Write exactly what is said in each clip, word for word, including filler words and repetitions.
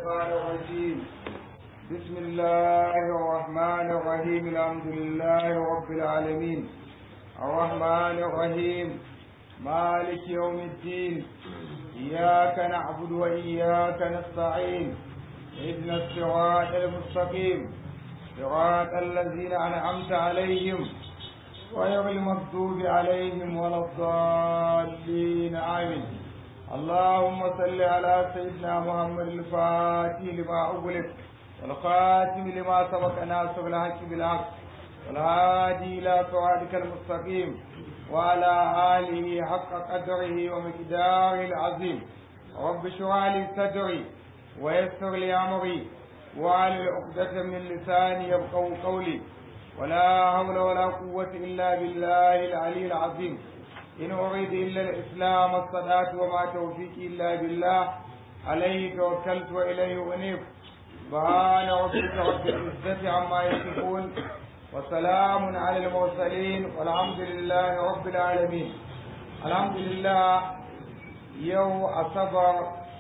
الشيطان الرجيم بسم الله الرحمن الرحيم الحمد لله رب العالمين الرحمن الرحيم مالك يوم الدين إياك نعبد وإياك نستعين اهدنا الصراط المستقيم صراط الذين أنعمت عليهم غير المغضوب عليهم ولا الضالين آمين اللهم صل على سيدنا محمد الفاتح لما أغلق والخاتم لما سبق ناصر الحق بالحق والهادي إلى صراطك المستقيم وعلى آله حق قدره ومقداره العظيم رب اشرح لي صدري ويسر لي أمري واحلل عقدة من لساني يفقهوا قولي ولا حول ولا قوة إلا بالله العلي العظيم إن أريد إلا الإسلام الصلاة وما توفيقي إلا بالله عليه توكلت وإليه أنيب سبحان ربك رب العزة عما يصفون وسلام على المرسلين والحمد لله رب العالمين. الحمد لله يوم أصبر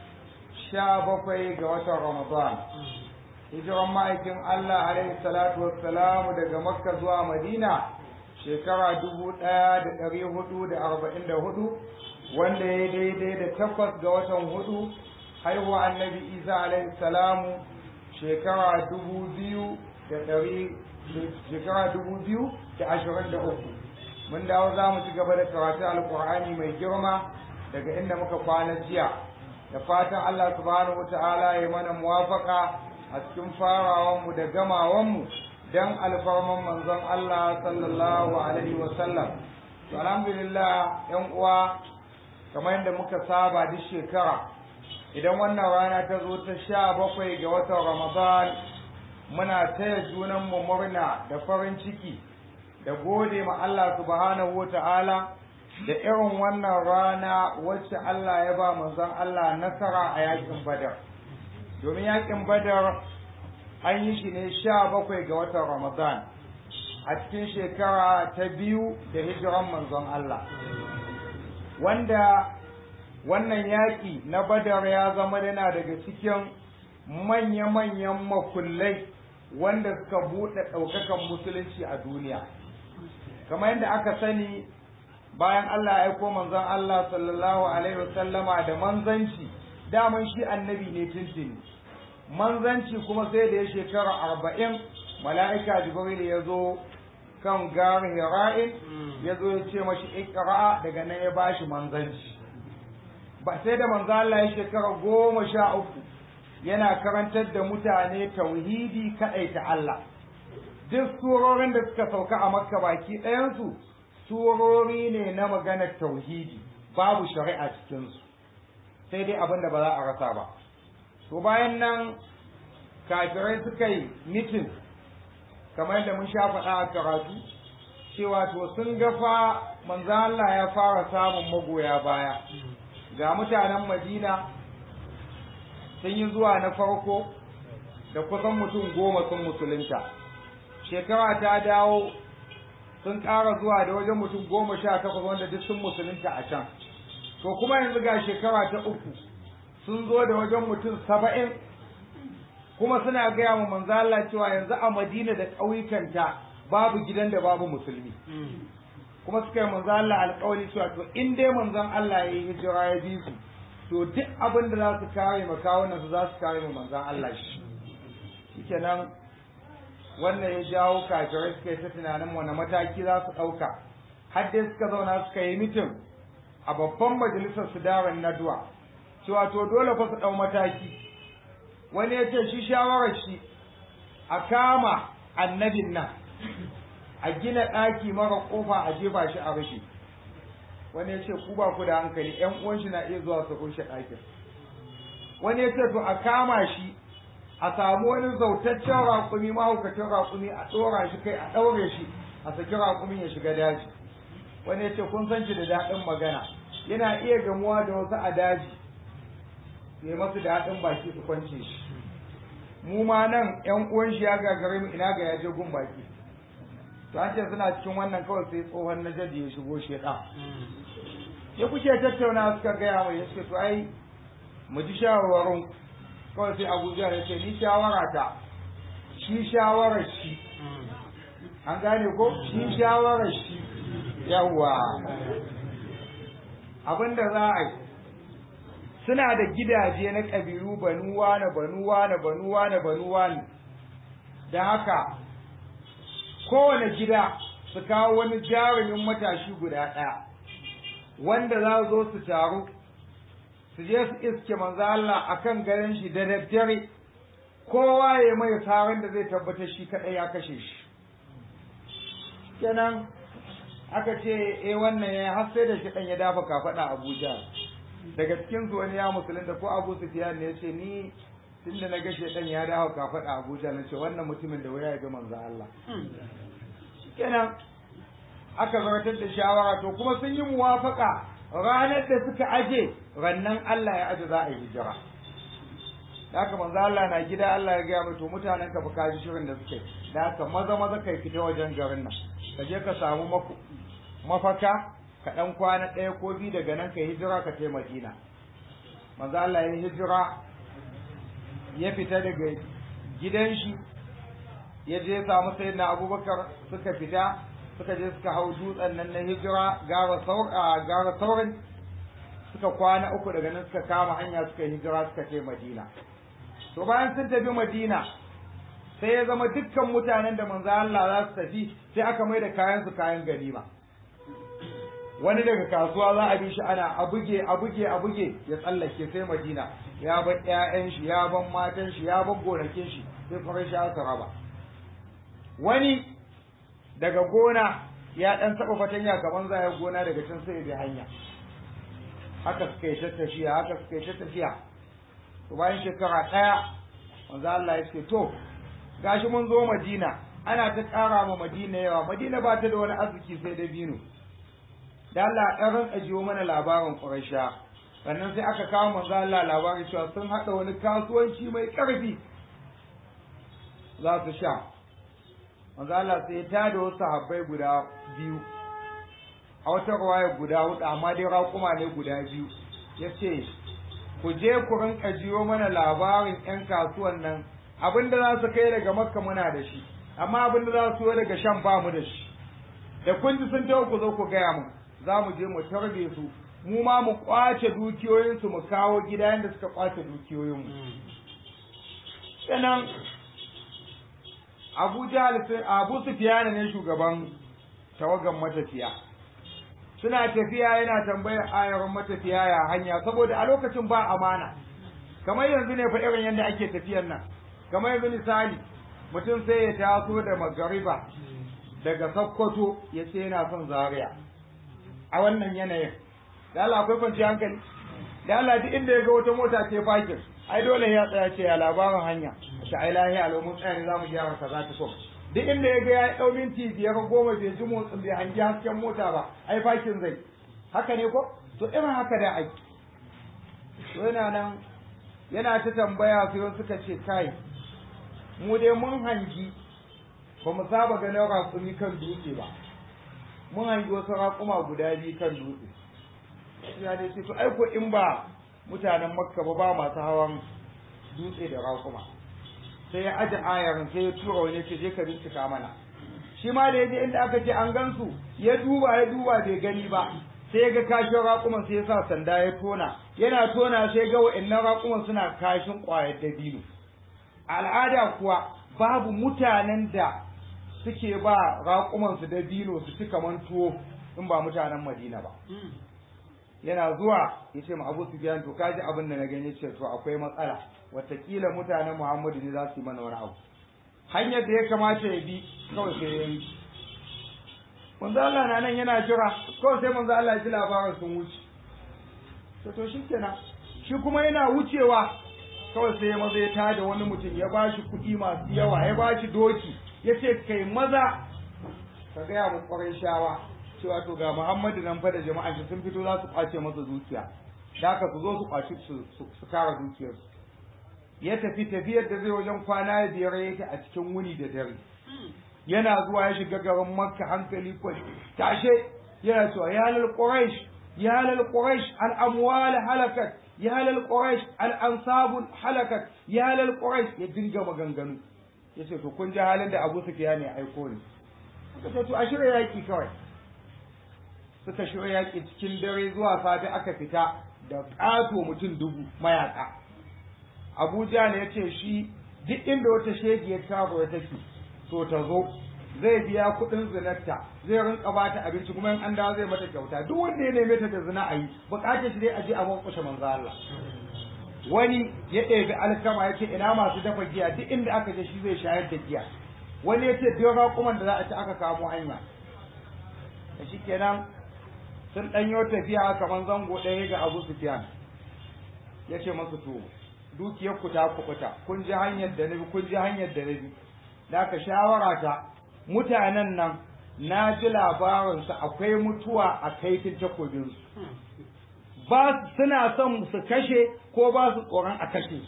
شابكي جوات رمضان hijiran ma'aikin Allah alaihi salatu wassalamu daga Makka zuwa Madina shekara dubu ɗaya da ɗari hudu da arba'in da hudu wanda ya daidai da takwas ga watan hudu haihuwa annabi Isa alaihi salamu shekara dubu biyu da ɗari shekara dubu biyu da ashirin da uku. Mun dawo za mu ci gaba da karatu alƙur'ani mai girma daga inda muka kwana jiya da fatan Allah subhanahu wa ta'ala ya mana muwafaka a cikin farawanmu da gamawanmu don alfarman manzon Allah sallallahu alaihi wasallam. To alhamdulillah yan uwa kamar yadda muka saba duk shekara idan wannan rana ta zo ta sha bakwai ga watan Ramadan muna taya junanmu murna da farin ciki da gode ma Allah subhanahu wa ta'ala da irin wannan rana wacce Allah ya ba manzon Allah nasara a yakin Badar. Domin yakin Badar an yi shi ne sha bakwai ga watan Ramadan a cikin shekara ta biyu da hijiran manzon Allah, wanda wannan yaƙi na Badar ya zama yana daga cikin manya-manyan makullai wanda suka buɗe ɗaukakan musulunci a duniya. Kamar yadda aka sani bayan Allah ya aiko manzon Allah sallallahu alaihi wasallama da manzanci, daman shi annabi ne tuntuni. Manzanci kuma sai da ya shekara arba'in mala'ika Jibril ya zo kan gar Hira'in ya zo ya ce mashi ikra daga nan ya bashi manzanci. Ba sai da manzo Allah ya shekara goma sha uku yana karantar da mutane tauhidi kaɗai ta Allah. Duk surorin da suka sauka a Makka baki ɗayansu surori ne na maganar tauhidi, babu shari'a cikinsu, sai dai abin da ba za a rasa ba. To bayan nan kafirai suka yi mitin kamar da mun sha faɗa a karatu cewa to sun ga fa manzo Allah ya fara samun magoya baya. Ga mutanen Madina sun yi zuwa na farko da kusan mutum goma sun musulunta. Shekara ta dawo sun ƙara zuwa da wajen mutum goma sha takwas wanda duk sun musulunta a can. To kuma yanzu ga shekara ta uku sun zo da wajen mutum saba'in kuma suna gaya wa manzo Allah cewa yanzu a Madina da ƙauyukanta babu gidan da babu musulmi. Kuma suka yi manzo Allah alƙawari cewa to in dai manzon Allah ya yi hijira ya bi su to duk abin da za su kare ma kawunan su za su kare ma manzon Allah shi. Shikenan wannan ya jawo kafirai suka yi ta tunanin wani mataki za su ɗauka. Har dai suka zauna suka yi mitin a babban majalisar su daren Nadwa. Cewa to dole fa su ɗau mataki. Wani ya ce shi shawarar shi a kama annabin nan a gina ɗaki mara ƙofa a jefa shi a rushe. Wani ya ce ku ba ku da hankali ƴan uwan shi na iya zuwa su rushe ɗakin. Wani ya ce to a kama shi a samu wani zautaccen raƙumi mahaukacin raƙumi a ɗora shi kai a ɗaure shi a saki raƙumin ya shiga daji. Wani ya ce kun san shi da daɗin magana yana iya gamuwa da wasu a daji sai masu daɗin baki su kwance shi. Mu ma nan ƴan uwan shi ya gagare mu ina ga yaje gun baki. To an ce suna cikin wannan kawai sai tsohon najadi ya shigo sheɗa. Ya kuke tattauna suka gaya mai ya ce to ai mu ji shawarwarin kawai sai Abu Jahl ya ce ni shawara ta shi shawarar shi an gane ko shi shawarar shi yawa abinda za a yi suna da gidaje na ƙabilu banuwa na banuwa na banuwa na banuwa ne da haka kowane gida su kawo wani jarumin matashi guda ɗaya wanda za zo su taru su je su iske manzo Allah akan garin shi da daddare kowa ya mai saran da zai tabbatar shi kadai ya kashe shi kenan aka ce eh wannan ya har sai da shi dan ya dafa kafada Abuja daga cikin su wani ya musulun da ko Abu Sufyan ne yace ni tunda na ga shedan ya dafa kafada Abuja nace wannan mutumin da waya ya ga manzo Allah kenan aka zartar da shawara to kuma sun yi muwafaka ranar da suka aje rannan Allah ya aje za a yi hijira haka manzo Allah na gida Allah ya gaya to mutanen ka baka ji shirin da suke da haka maza maza kai fita wajen garin nan ka je ka samu maku mafaka ka dan kwana ɗaya ko biyu daga nan ka hijira ka tai Madina manzo Allah ya hijira ya fita daga gidan shi ya je ya samu sayyidina Abubakar suka fita suka je suka hau dutsen nan na hijira gara saura gara saurin suka kwana uku daga nan suka kama hanya suka hijira suka tai Madina to bayan sun tafi Madina sai ya zama dukkan mutanen da manzo Allah za su tafi sai aka mai da kayan su kayan ganima wani daga kasuwa za a bi shi ana a buge a buge a buge ya tsallake sai Madina ya bar ƴaƴan shi ya bar matan shi ya bar gonakin shi sai fara shi aka raba wani daga gona ya dan taba fatanya gaban zaya gona daga can sai ya hanya haka suka yi tafiya haka suka yi tafiya to bayan shekara ɗaya manzo Allah ya ce to gashi mun zo Madina ana ta ƙara ma Madina yawa Madina ba ta da wani arziki sai da bino da Allah ɗaran ajiyo mana labarin Quraysha sannan sai aka kawo manzo Allah labarin cewa sun haɗa wani kasuwanci mai ƙarfi za su sha manzo Allah sai ya tada wasu sahabbai guda biyu a wata ruwaya guda hudu amma dai raƙuma ne guda biyu ya ce ku je ku rinka jiyo mana labarin ƴan kasuwan nan abinda za su kai daga makka muna da shi amma abinda za su yi daga shan ba mu da shi da kun ji sun tawo ku zo ku gaya mu za mu je mu tarbe su mu ma mu kwace dukiyoyinsu mu kawo gida yadda suka kwace dukiyoyinmu sannan Abu Jahl Abu Sufyan ne shugaban tawagan matafiya suna tafiya yana tambayar ayar matafiya ya hanya saboda a lokacin ba amana kamar yanzu ne fa irin yadda ake tafiyar nan kamar yanzu misali mutum sai ya taso da magariba daga Sokoto ya ce yana son Zaria a wannan yanayin da Allah akwai kwanciyar hankali da Allah duk inda ya ga wata mota ce fakin ai dole ya tsaya ce ya labarin hanya shi ai lahiya alamun tsaya ne zamu gyara kaza ta so duk inda ya ga ya dau minti biyar goma bai ji motsin bai hangi hasken mota ba ai fakin zai haka ne ko to irin haka da ai to yana nan yana ta tambaya sai suka ce kai mu dai mun hangi ba mu saba ganin raƙumi kan dutse ba mun hangi wasu raƙuma guda biyu kan dutse ya dai ce to ai ko in ba mutanen makka ba ba masu hawan dutse da raƙuma sai ya aje ayarin sai ya tura wani ce je ka bincika mana shi ma da yaje inda aka ce an gansu ya duba ya duba bai gani ba sai ya ga kashin raƙuman sai ya sa sanda ya tona yana tona sai ga wa'annan raƙuman suna kashin ƙwayar dabino al'ada kuwa babu mutanen da suke ba raƙuman su dabino su ci kaman tuwo in ba mutanen Madina ba yana zuwa ya ce ma Abu Sufyan to kaji abin da na gani ce to akwai matsala watakila mutanen Muhammadu ne za su yi mana wani abu hanyar da ya kamata ya bi kawai sai ya yi manzo Allah na nan yana jira kawai sai manzo Allah ya ji labarin sun wuce to to shikenan shi kuma yana wucewa kawai sai maza ya tada wani mutum ya ba shi kuɗi masu yawa ya ba shi doki ya ce kai maza ka gaya mu ƙwarai shawa cewa to ga Muhammadu nan fa da jama'an shi sun fito za su kwace masa dukiya da haka su zo su kwaci su kara dukiyar ya tafi tafiyar da zai wajen kwana biyar yake a cikin wuni da dare yana zuwa ya shiga garin Makka hankali kwai tashe yana cewa ya lal quraish ya lal quraish al amwal halakat ya halal quraish al ansabul halakat ya halal quraish ya dinga maganganu yace to kun ji halin da Abu Sufyan ya aiko ni suka ce to a shirya yaki kawai suka shirya yaki cikin dare zuwa safe aka fita da ƙato mutum dubu mayaka Abuja ne yace shi duk inda wata shegiyar karo take to ta zo zai biya kuɗin zinarta zai rinka ba ta abinci kuma in an dawo zai mata kyauta duk wanda ya neme ta da zina a yi bukatar shi dai a je a makwashe manzo Allah wani ya ɗebi alkama ya ce ina masu dafa giya duk inda aka je shi zai shayar da giya wani ya ce biyo raƙuman da za a ci aka kamo hanya da shi kenan sun ɗanyo tafiya kamar zango ɗaya ga Abu Sufyan ya ce masu to dukiyar ku ta kuɓuta kun ji hanyar da nabi kun ji hanyar da nabi da ka shawara ta mutanen nan na ji labarinsu akwai mutuwa a kaifin takobinsu ba suna son su kashe ko ba su tsoron a kashe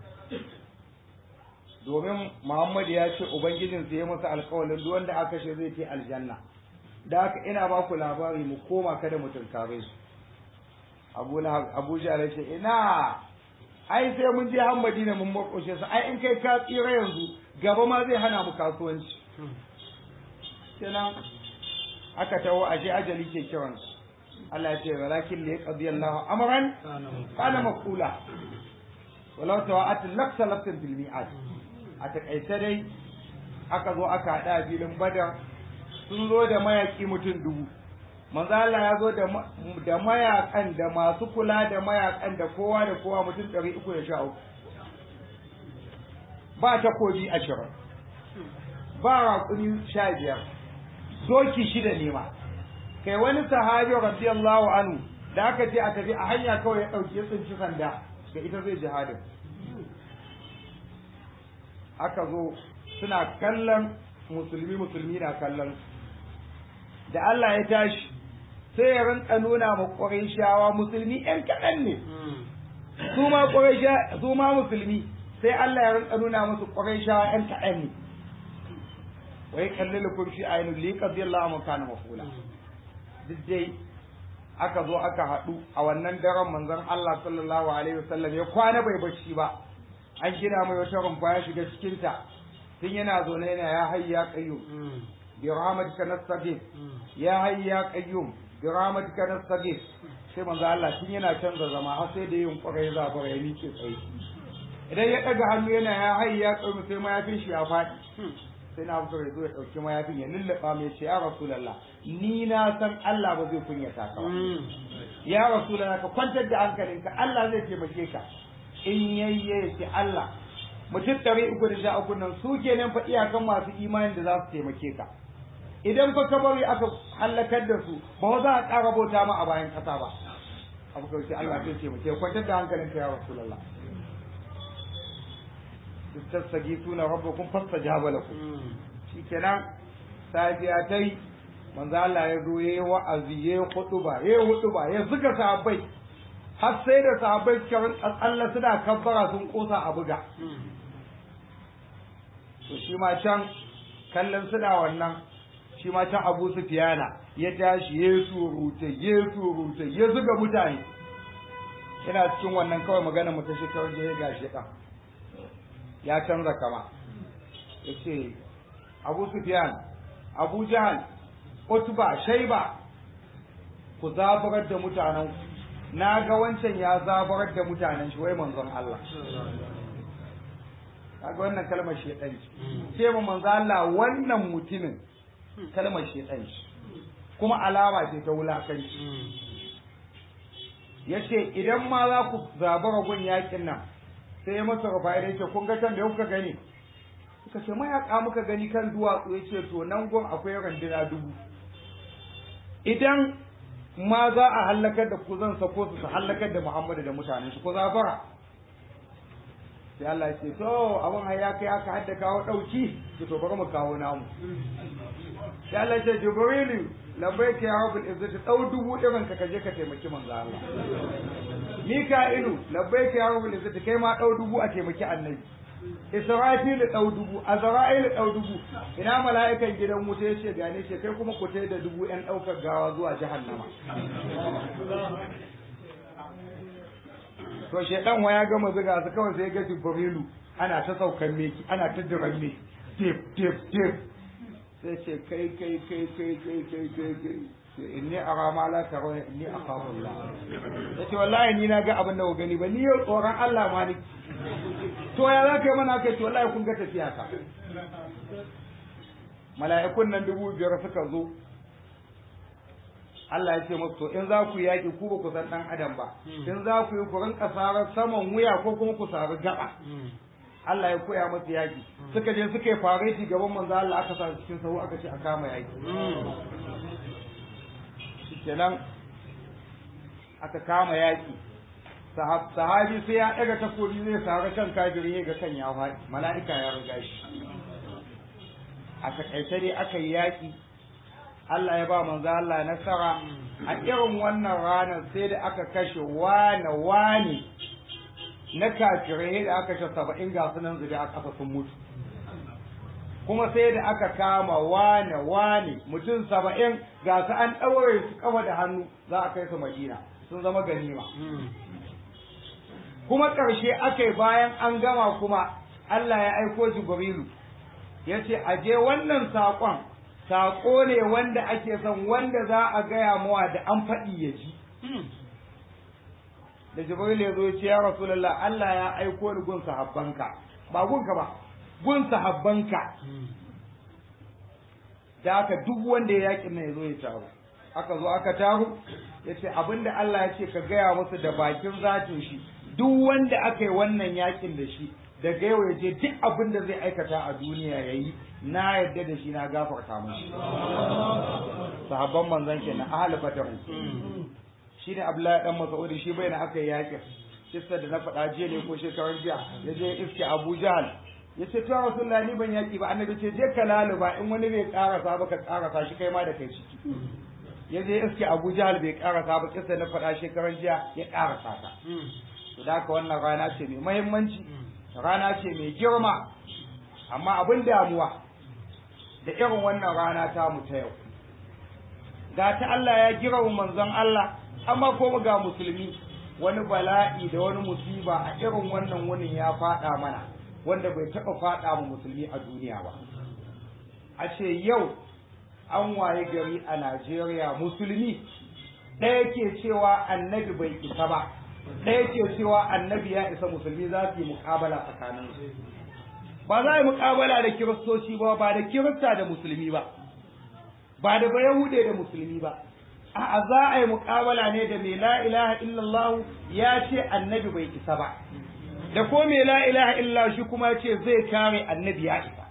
domin Muhammadu ya ce ubangijinsu ya musu alkawalin duk wanda aka kashe zai ce aljanna da haka ina ba ku labari mu koma kada mu tunkare su Abu Abu Jahl ce ina ai sai mun je har Madina mun makoshe su ai in kai ka tsira yanzu gaba ma zai hana mu kasuwanci kenan aka tawo ashe ajali ke kiran Allah ya ce walakin li qadiyallahu amran kana maqula walau tawa'at lafsa lafsan bil mi'ad a takaice dai aka zo aka hada filin Badar sun zo da mayaki mutum dubu manzo Allah ya zo da da mayakan da masu kula da mayakan da kowa da kowa mutum ɗari uku da sha uku ba takobi ashirin ba raƙuni sha biyar doki shida ne ma kai wani sahabi radiyallahu anhu da aka ce a tafi a hanya kawai ya ɗauki ya tsinci sanda ga ita zai jihadin aka zo suna kallon musulmi musulmi na kallon da Allah ya tashi sai ya rinka nuna ma ƙurayshawa musulmi ƴan kaɗan ne su ma ƙuraysha su ma musulmi sai Allah ya rinka nuna musu ƙurayshawa ƴan kaɗan ne wai kallilukum fi ainul li qadiyallahu anhu kana mafula duk dai aka zo aka haɗu a wannan daren manzon Allah sallallahu alaihi wasallam ya kwana bai bacci ba an gina mai wata rumfa ya shiga cikin ta tun yana zo ne yana ya hayya qayyum bi rahmatika nastaghith ya hayya qayyum bi rahmatika nastaghith sai manzo Allah tun yana canza zama har sai da yin kwarai za ba ya miƙe tsaye idan ya daga hannu yana ya hayya qayyum sai mayafin shi ya faɗi sai na fito ya zo ya ɗauki mayafin ya lullaba mai ce ya rasulallah ni na san Allah ba zai kunyata ka ba ya rasulallah ka kwantar da hankalinka Allah zai taimake ka in yayye ya ce Allah mutum ɗari uku da sha uku nan su kenan fa iyakan masu imanin da za su taimake ka idan fa ka bari aka halakar da su ba za a ƙara bauta ma a bayan ƙasa ba abu kawai sai Allah zai taimake kwantar da hankalinka ya rasulallah tastaghithuna rabbakum fastajaba lakum shikenan safiya tai manzo Allah ya zo yayi wa'azi yayi hutuba yayi hutuba ya zuga sahabbai har sai da sahabbai suka rinka Allah suna kabbara sun kosa a buga to shi ma can kallon suna wannan shi ma can Abu Sufyana ya tashi ya surute ya surute ya zuga mutane ina cikin wannan kawai magana mu ta shi kawai ya gashi ka ya canza kama ya ce Abu Sufyan Abu Jahal Utba Shaiba ku zabarar da mutanen na ga wancan ya zabarar da mutanen shi wai manzon Allah kaga wannan kalmar shedan ce mu manzon Allah wannan mutumin kalmar shedan kuma alama ce ta wulakanci yace idan ma za ku zabara gun yakin nan sai ya masa rufa ya ce kun ga can da kuka gani suka ce mayaka muka gani kan duwatsu ya ce to nan gun akwai randuna dubu idan ma za a hallakar da ku zan sako su su hallakar da Muhammadu da mutanen shi ko zafara sai Allah ya ce to abin har ya kai aka hadda kawo dauki to to bari mu kawo namu sai Allah ya ce Jibrilu labbaika ya rabbul izzati dau dubu irin ka kaje ka taimaki manzo Allah Mika'ilu labbaika ya rabbul izzati kai ma dau dubu a taimaki annabi Israfilu dau dubu Azra'ilu dau dubu ina mala'ikan gidan wuta yace gane ce kai kuma ku tai da dubu ɗan daukar gawa zuwa jahannama to shedan wa ya gama zuga su kawai sai ga Jibrilu ana ta saukan meki ana ta diran me tip tip tip sai ce kai kai kai kai kai kai kai kai inni ara ma la tara inni akhafu Allah yace wallahi ni na ga abin da ku gani ba ni yau tsoron Allah ma ni to ya za ka yi mana kai to wallahi kun ga tafiya ka mala'ikun nan dubu biyar suka zo Allah ya ce musu to in za ku yaki ku ba ku san dan adam ba in za ku yi ku rinka sarar saman wuya ko kuma ku sari gaba Allah ya koya musu yaki suka je suka yi fareti gaban manzo Allah aka sa cikin sahu aka ce a kama yaki kenan aka kama yaki sahabi sai ya daga takobi zai sare kan kafirin ga kan ya faɗi mala'ika ya riga shi a takaice dai aka yi yaki Allah ya ba manzo Allah nasara a irin wannan ranar sai da aka kashe wane wane na kafirai da aka kashe saba'in ga sunan zube a kafa sun mutu kuma sai da aka kama wane wane mutum saba'in ga su an ɗaure su kafa da hannu za a kai su Madina sun zama ganima kuma ƙarshe aka yi bayan an gama kuma Allah ya aiko Jibrilu ya ce a je wannan saƙon saƙo ne wanda ake son wanda za a gaya mawa da an faɗi ya ji da Jibrilu ya zo ya ce ya Rasulullah Allah ya aiko ni gun sahabbanka ba gunka ba gun sahabbanka da aka duk wanda ya yakin nan ya zo ya taru aka zo aka taru ya ce abinda Allah ya ce ka gaya musu da bakin zatin shi duk wanda aka yi wannan yakin da shi daga yau ya je duk abin da zai aikata a duniya ya yi na yadda da shi na gafarta mashi sahabban manzon kenan ahli badr shi ne Abdullahi dan Mas'ud shi bai na aka yi yakin kissa da na faɗa jiya ne ko shekarar jiya ya je iske Abu Jahl ya ce to Rasulullahi ni ban yaki ba annabi ce je ka laluba in wani bai karasa ba ka karasa shi kai ma da kai ciki ya je iske Abu Jahl bai karasa ba kissa na faɗa shekarar jiya ya karasa ta to da haka wannan rana ce mai muhimmanci rana ce mai girma amma abin damuwa da irin wannan rana ta mu ta yau ga ta Allah ya girma manzon Allah amma ko ga musulmi wani bala'i da wani musiba a irin wannan wunin ya fada mana wanda bai taba fada mu musulmi a duniya ba a ce yau an waye gari a Najeriya musulmi ɗaya ke cewa annabi bai isa ba ɗaya ke cewa annabi ya isa musulmi za su yi muƙabala tsakanin su ba za a yi muƙabala da kiristoci ba ba da kirista da musulmi ba ba da bayahude da musulmi ba a'a za a yi muƙabala ne da mai la ilaha illallah ya ce annabi bai isa ba da ko mai la ilaha illallah shi kuma ya ce zai kare annabi ya isa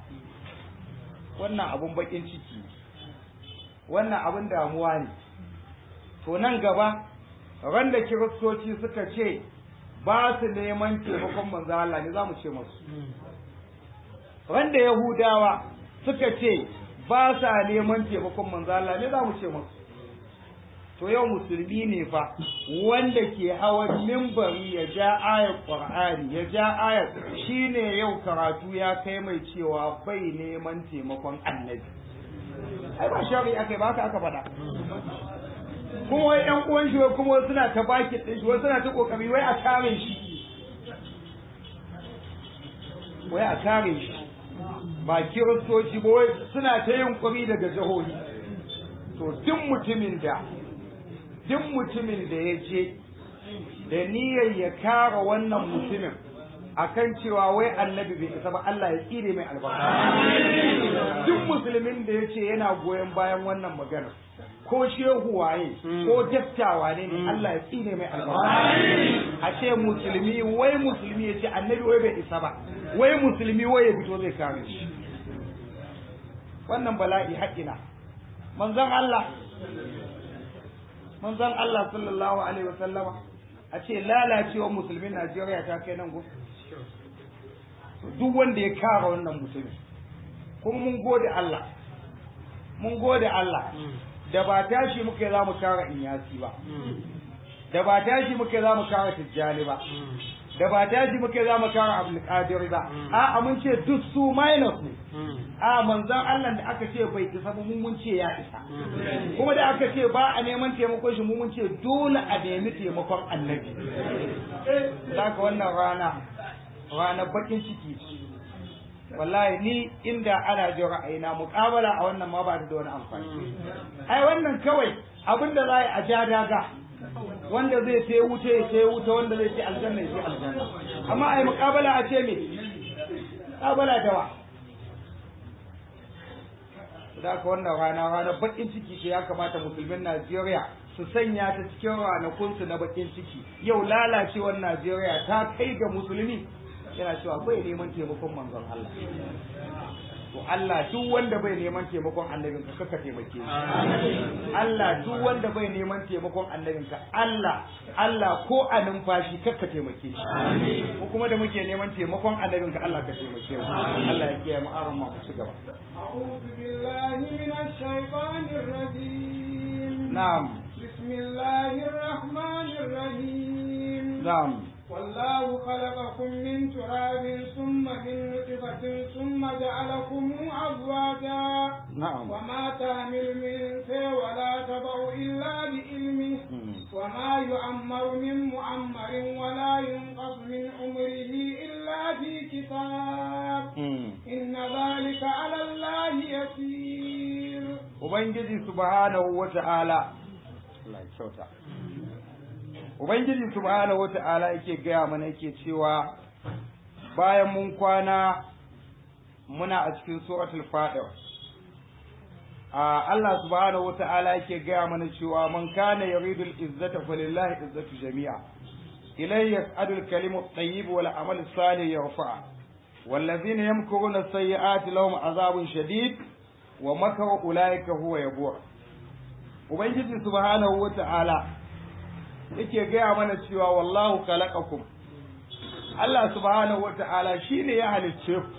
wannan abun bakin ciki wannan abun damuwa ne to nan gaba ran da kiristoci suka ce ba su neman taimakon manzo Allah ne za mu ce musu ran da yahudawa suka ce ba sa neman taimakon manzo Allah ne za mu ce musu to yau musulmi ne fa wanda ke hawan mimbari ya ja ayar qur'ani ya ja ayar shine yau karatu ya kai mai cewa bai neman taimakon annabi ai ba shari'a kai ba ka aka faɗa kuma wai ƴan uwan shi kuma suna ta baki din shi wai suna ta kokari wai a kare shi wai a kare shi ba kiristoci ba wai suna ta yin kwari daga jihohi to duk mutumin da duk mutumin da ya je da niyyar ya kare wannan mutumin akan cewa wai annabi bai isa ba Allah ya tsire mai albarka duk musulmin da ya ce yana goyon bayan wannan magana ko shehu waye ko dattawa ne Allah ya tsine mai albarka a ce musulmi wai musulmi ya ce annabi wai bai isa ba wai musulmi wai ya fito zai kare shi wannan bala'i haƙina manzon Allah manzon Allah sallallahu alaihi wasallama a ce lalacewar musulmin Najeriya ta kai nan gudu duk wanda ya kare wannan mutumin kuma mun gode Allah mun gode Allah da ba tashi muke za mu kare inyasi ba da ba tashi muke za mu kare tijjani ba da ba tashi muke za mu kara Abdul Qadir ba a mun ce duk su minus ne a manzon Allah da aka ce bai isa ba mun ce ya isa kuma da aka ce ba a neman taimakon shi mun ce dole a nemi taimakon annabi zaka wannan rana rana bakin ciki wallahi ni inda ana jin ra'ayina muƙabala a wannan ma ba da wani amfani ai wannan kawai abinda za a ja daga wanda zai sai wuta ya sai wuta wanda zai ce aljanna ya ce aljanna amma ai muƙabala a ce me muƙabala da wa da ka wannan rana ranar bakin ciki ce ya kamata musulmin Najeriya su sanya ta cikin ranakunsu na bakin ciki yau lalacewar Najeriya ta kai ga musulmi yana cewa bai neman taimakon manzon Allah to Allah duk wanda bai neman taimakon annabin ka kaka taimake shi Allah duk wanda bai neman taimakon annabin ka Allah Allah ko a numfashi kaka taimake shi ko kuma da muke neman taimakon annabin ka Allah ka taimake mu Allah ya kiyaye mu aron mu ci gaba a'udhu billahi minash shaitanir rajim na'am bismillahir rahmanir rahim na'am والله خلقكم من تراب ثم من نطفة ثم جعلكم أزواجا نعم وما تحمل من أنثى ولا تضع إلا بعلمه وما يعمر من معمر ولا ينقص من عمره إلا في كتاب إن ذلك على الله يسير وبنجي سبحانه وتعالى الله يشوتا Ubangiji subhanahu wata'ala yake gaya mana yake cewa bayan mun kwana muna a cikin suratul Fatir Allah subhanahu wata'ala yake gaya mana cewa man kana yuridu al-izzata falillahi izzatu jami'a ilayhi yas'adu al-kalimu at-tayyib wal 'amalu as-salih yarfa'a wallazina yamkuruna as-sayyi'ati lahum 'adhabun shadid wa makaru ulaika huwa yabur Ubangiji subhanahu wata'ala yake gaya mana cewa wallahu khalaqakum Allah subhanahu wata'ala shine ya halicce ku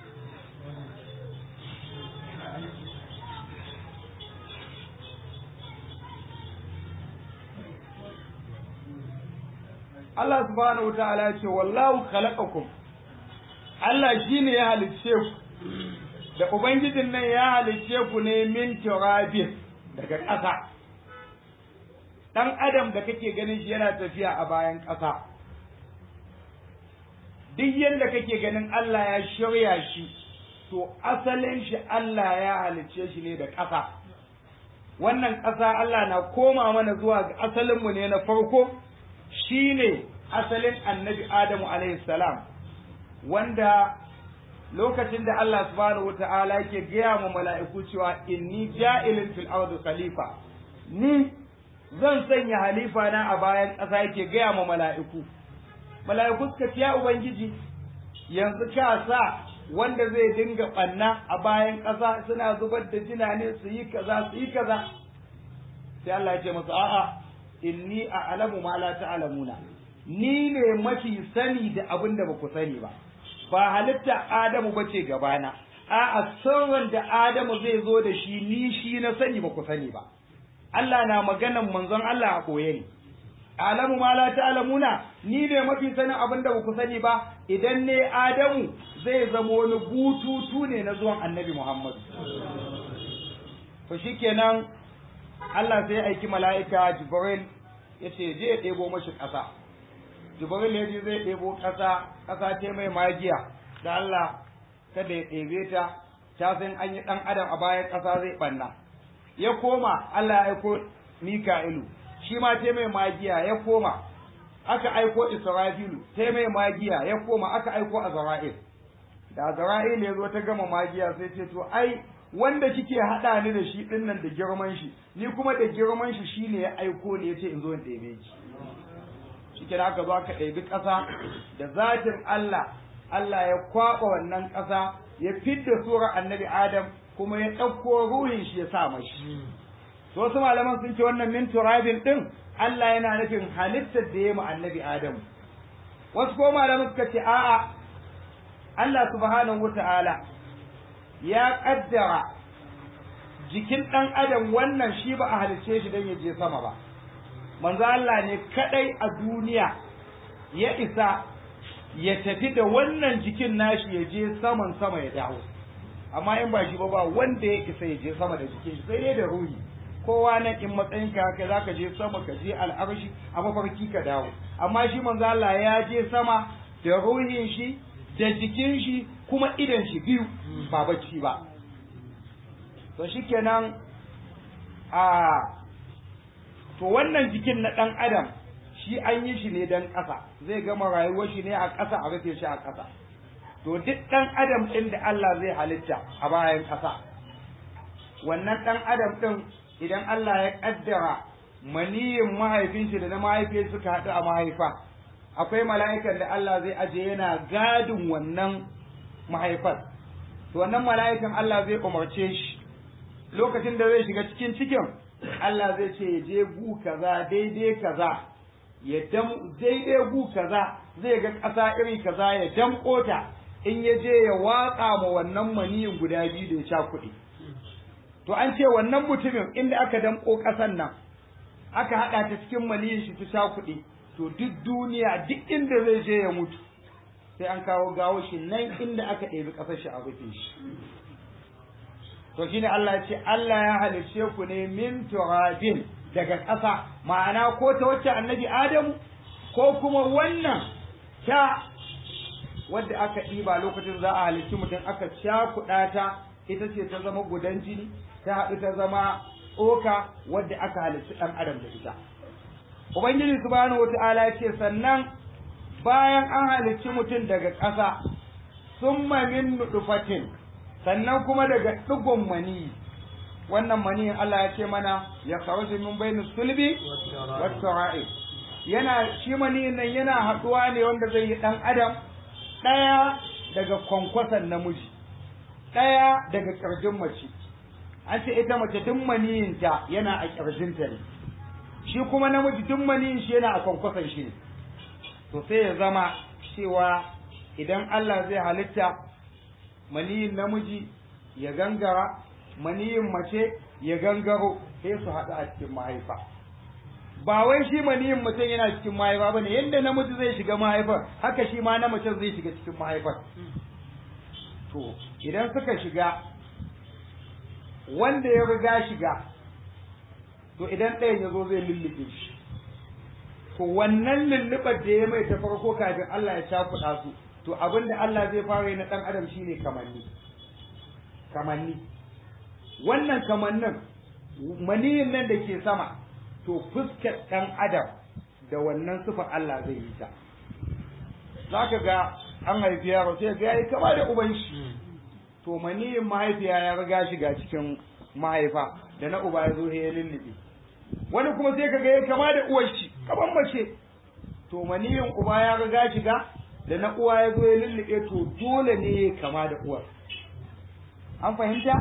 Allah subhanahu wata'ala ya ce wallahu khalaqakum Allah shine ya halicce ku da ubangijin nan ya halicce ku ne min turabin daga ƙasa ɗan adam da kake ganin shi yana tafiya a bayan ƙasa duk yadda kake ganin Allah ya shirya shi to asalin shi Allah ya halicce shi ne da ƙasa wannan ƙasa Allah na koma mana zuwa ga asalinmu ne na farko shine asalin annabi Adamu alaihi salam wanda lokacin da Allah subhanahu wata'ala yake gaya wa mala'iku cewa inni ja'ilin fil ardi khalifa ni zan sanya halifa na a bayan ƙasa yake gaya ma mala'iku mala'iku suka ce ya ubangiji yanzu ka sa wanda zai dinga ɓanna a bayan ƙasa suna zubar da jina ne su yi kaza su yi kaza sai Allah ya ce masa a'a inni a'lamu ma la ta'lamuna ni ne mafi sani da abin da baku sani ba ba halitta Adamu bace gabana a'a sirrin da Adamu zai zo da shi ni shi na sani baku sani ba Allah na maganan manzon Allah a koye ne alamu ma la ta'lamuna ni ne mafi sanin abin da baku sani ba idan ne Adamu zai zama wani bututu ne na zuwan Annabi Muhammad to shikenan Allah sai ya aiki mala'ika Jibril yace je ya ɗebo mashi ƙasa Jibril ya je zai ɗebo ƙasa ƙasa ce mai magiya da Allah kada ya ɗebe ta ta san an yi ɗan adam a bayan ƙasa zai ɓanna ya koma Allah ya aiko Mika'ilu shi ma ta mai magiya ya koma aka aiko Isra'ilu ta mai magiya ya koma aka aiko Azra'il da Azra'il ya zo ta gama magiya sai ce to ai wanda kike hada ni da shi dinnan da girman shi ni kuma da girman shi shine ya aiko ne yace in zo in ɗebe ki shike aka zo aka ɗebi ƙasa da zatin Allah Allah ya kwaɓa wannan ƙasa ya fidda sura annabi Adam kuma ya ɗauko ruhin shi ya sa mashi to wasu malaman sun ce wannan min turabin din Allah yana nufin halittar da ya mu annabi Adam wasu ko malaman suka ce a'a Allah subhanahu wata'ala ya kaddara jikin ɗan adam wannan shi ba a halicce shi don ya je sama ba manzo Allah ne kadai a duniya ya isa ya tafi da wannan jikin nashi ya je saman sama ya dawo amma in ba shi ba ba wanda ya isa ya je sama da jikin shi sai dai da ruhi kowa nan in matsayin ka haka zaka je sama ka je al'arshi a mafarki ka dawo amma shi manzo Allah ya je sama da ruhin shi da jikin shi kuma idan shi biyu ba bacci ba to shikenan a to wannan jikin na dan adam shi an yi shi ne dan ƙasa zai gama rayuwar shi ne a ƙasa a rufe shi a ƙasa to duk dan adam din da Allah zai halitta a bayan ƙasa wannan dan adam din idan Allah ya kaddara maniyin mahaifin shi da na mahaifiyar suka haɗu a mahaifa akwai mala'ikan da Allah zai aje yana gadin wannan mahaifar to wannan mala'ikan Allah zai umarce shi lokacin da zai shiga cikin cikin Allah zai ce ya je gu kaza daidai kaza ya dam daidai gu kaza zai ga ƙasa iri kaza ya damƙo ta in ya je ya watsa ma wannan maniyin guda biyu da ya sha kuɗi to an ce wannan mutumin inda aka damƙo ƙasan nan aka haɗa ta cikin maniyin shi ta sha kuɗi to duk duniya duk inda zai je ya mutu sai an kawo gawo shi nan inda aka ɗebi ƙasar shi a rufe shi to shine Allah ya ce Allah ya halicce ku ne min turabin daga ƙasa ma'ana ko ta wacce annabi Adamu ko kuma wannan ta wadda aka ɗiba lokacin za a halicci mutum aka cakuɗa ta ita ce ta zama gudan jini ta haɗu ta zama tsoka wadda aka halicci ɗan adam da ita ubangiji subhanahu wata'ala ya ce sannan bayan an halicci mutum daga ƙasa summa min nutfatin sannan kuma daga ɗigon mani wannan maniyin Allah ya ce mana ya kharuju min baini sulbi wat tara'i yana shi maniyin nan yana haɗuwa ne wanda zai yi ɗan adam ɗaya daga kwankwason namiji ɗaya daga ƙirjin mace an ce ita mace duk maniyinta yana a ƙirjinta ne shi kuma namiji duk maniyin shi yana a kwankwason shi ne to sai ya zama cewa idan Allah zai halitta maniyin namiji ya gangara maniyin mace ya gangaro sai su haɗu a cikin mahaifa ba wai shi maniyin mutum yana cikin mahaifa ba ne yadda namiji zai shiga mahaifar haka shi ma na mace zai shiga cikin mahaifar to idan suka shiga wanda ya riga shiga to idan ɗayan ya zo zai lullube shi to wannan lullubar da ya mai ta farko kafin Allah ya shafuɗa su to abin da Allah zai fara yi na ɗan adam shine kamanni kamanni wannan kamannin maniyin nan da ke sama to fuskar ɗan adam da wannan sifar Allah zai yi ta za ka ga an haifi yaro sai ga yayi kama da uban shi to maniyin mahaifiya ya riga shiga cikin mahaifa da na uba ya zo ya lullube wani kuma sai ka ga yayi kama da uwar shi kaman mace to maniyin uba ya riga shiga da na uwa ya zo ya lullube to dole ne ya kama da uwar an fahimta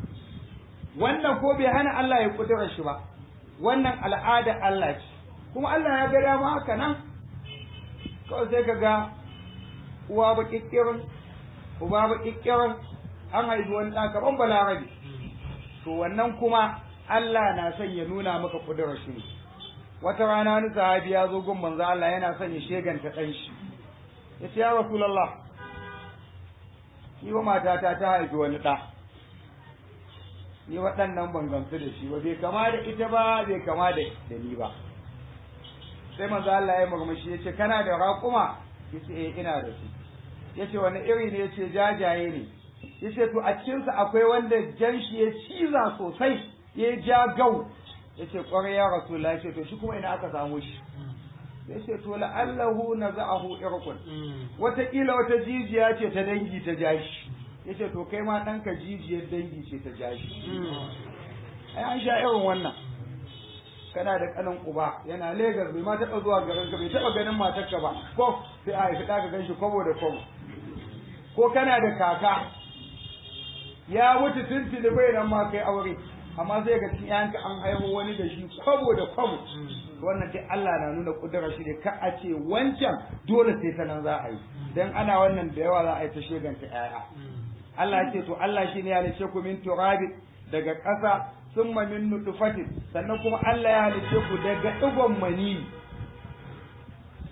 wannan ko bai hana Allah ya kudura shi ba wannan al'ada Allah ce kuma Allah ya ga dama haka nan kawai sai ka ga uwa ba kikkirin uba ba kikkirin an haifi wani ɗan kaman balarabe to wannan kuma Allah na son ya nuna maka kudurar shi ne wata rana wani sahabi ya zo gun manzo Allah yana son ya sheganta ɗan shi ya ce ya Rasulullah ni wa matata ta haifi wani ɗa ni waɗannan ban gamsu da shi ba bai kama da ita ba bai kama da da ni ba sai manzo Allah ya murmushi ya ce kana da raƙuma ya ce eh ina da su ya ce wani iri ne ya ce jajaye ne ya ce to a cikinsa akwai wanda jan shi ya ciza sosai ya ja gau ya ce ƙwarai ya rasulullah ya ce to shi kuma ina aka samu shi ya ce to la'allahu naza'ahu irqun wataƙila wata jijiya ce ta dangi ta ja shi ya ce to kai ma ɗanka jijiyar dangi ce ta ja shi ai an sha irin wannan kana da kanin uba yana Legas bai ma taɓa zuwa garin ka bai taɓa ganin matarka ba ko sai a haifi ɗaka gan shi kwabo da kwabo ko kana da kaka ya mutu tuntuni bai nan ma kai aure amma sai ga cikin yanka an haihu wani da shi kwabo da kwabo wannan dai Allah na nuna kudurar shi ne ka a ce wancan dole sai ta nan za a yi dan ana wannan da yawa za a yi ta sheganta ƴaƴa Allah ya ce to Allah shine ya halice ku min turabi daga ƙasa summa min nutfatin sannan kuma Allah ya halice ku daga digon mani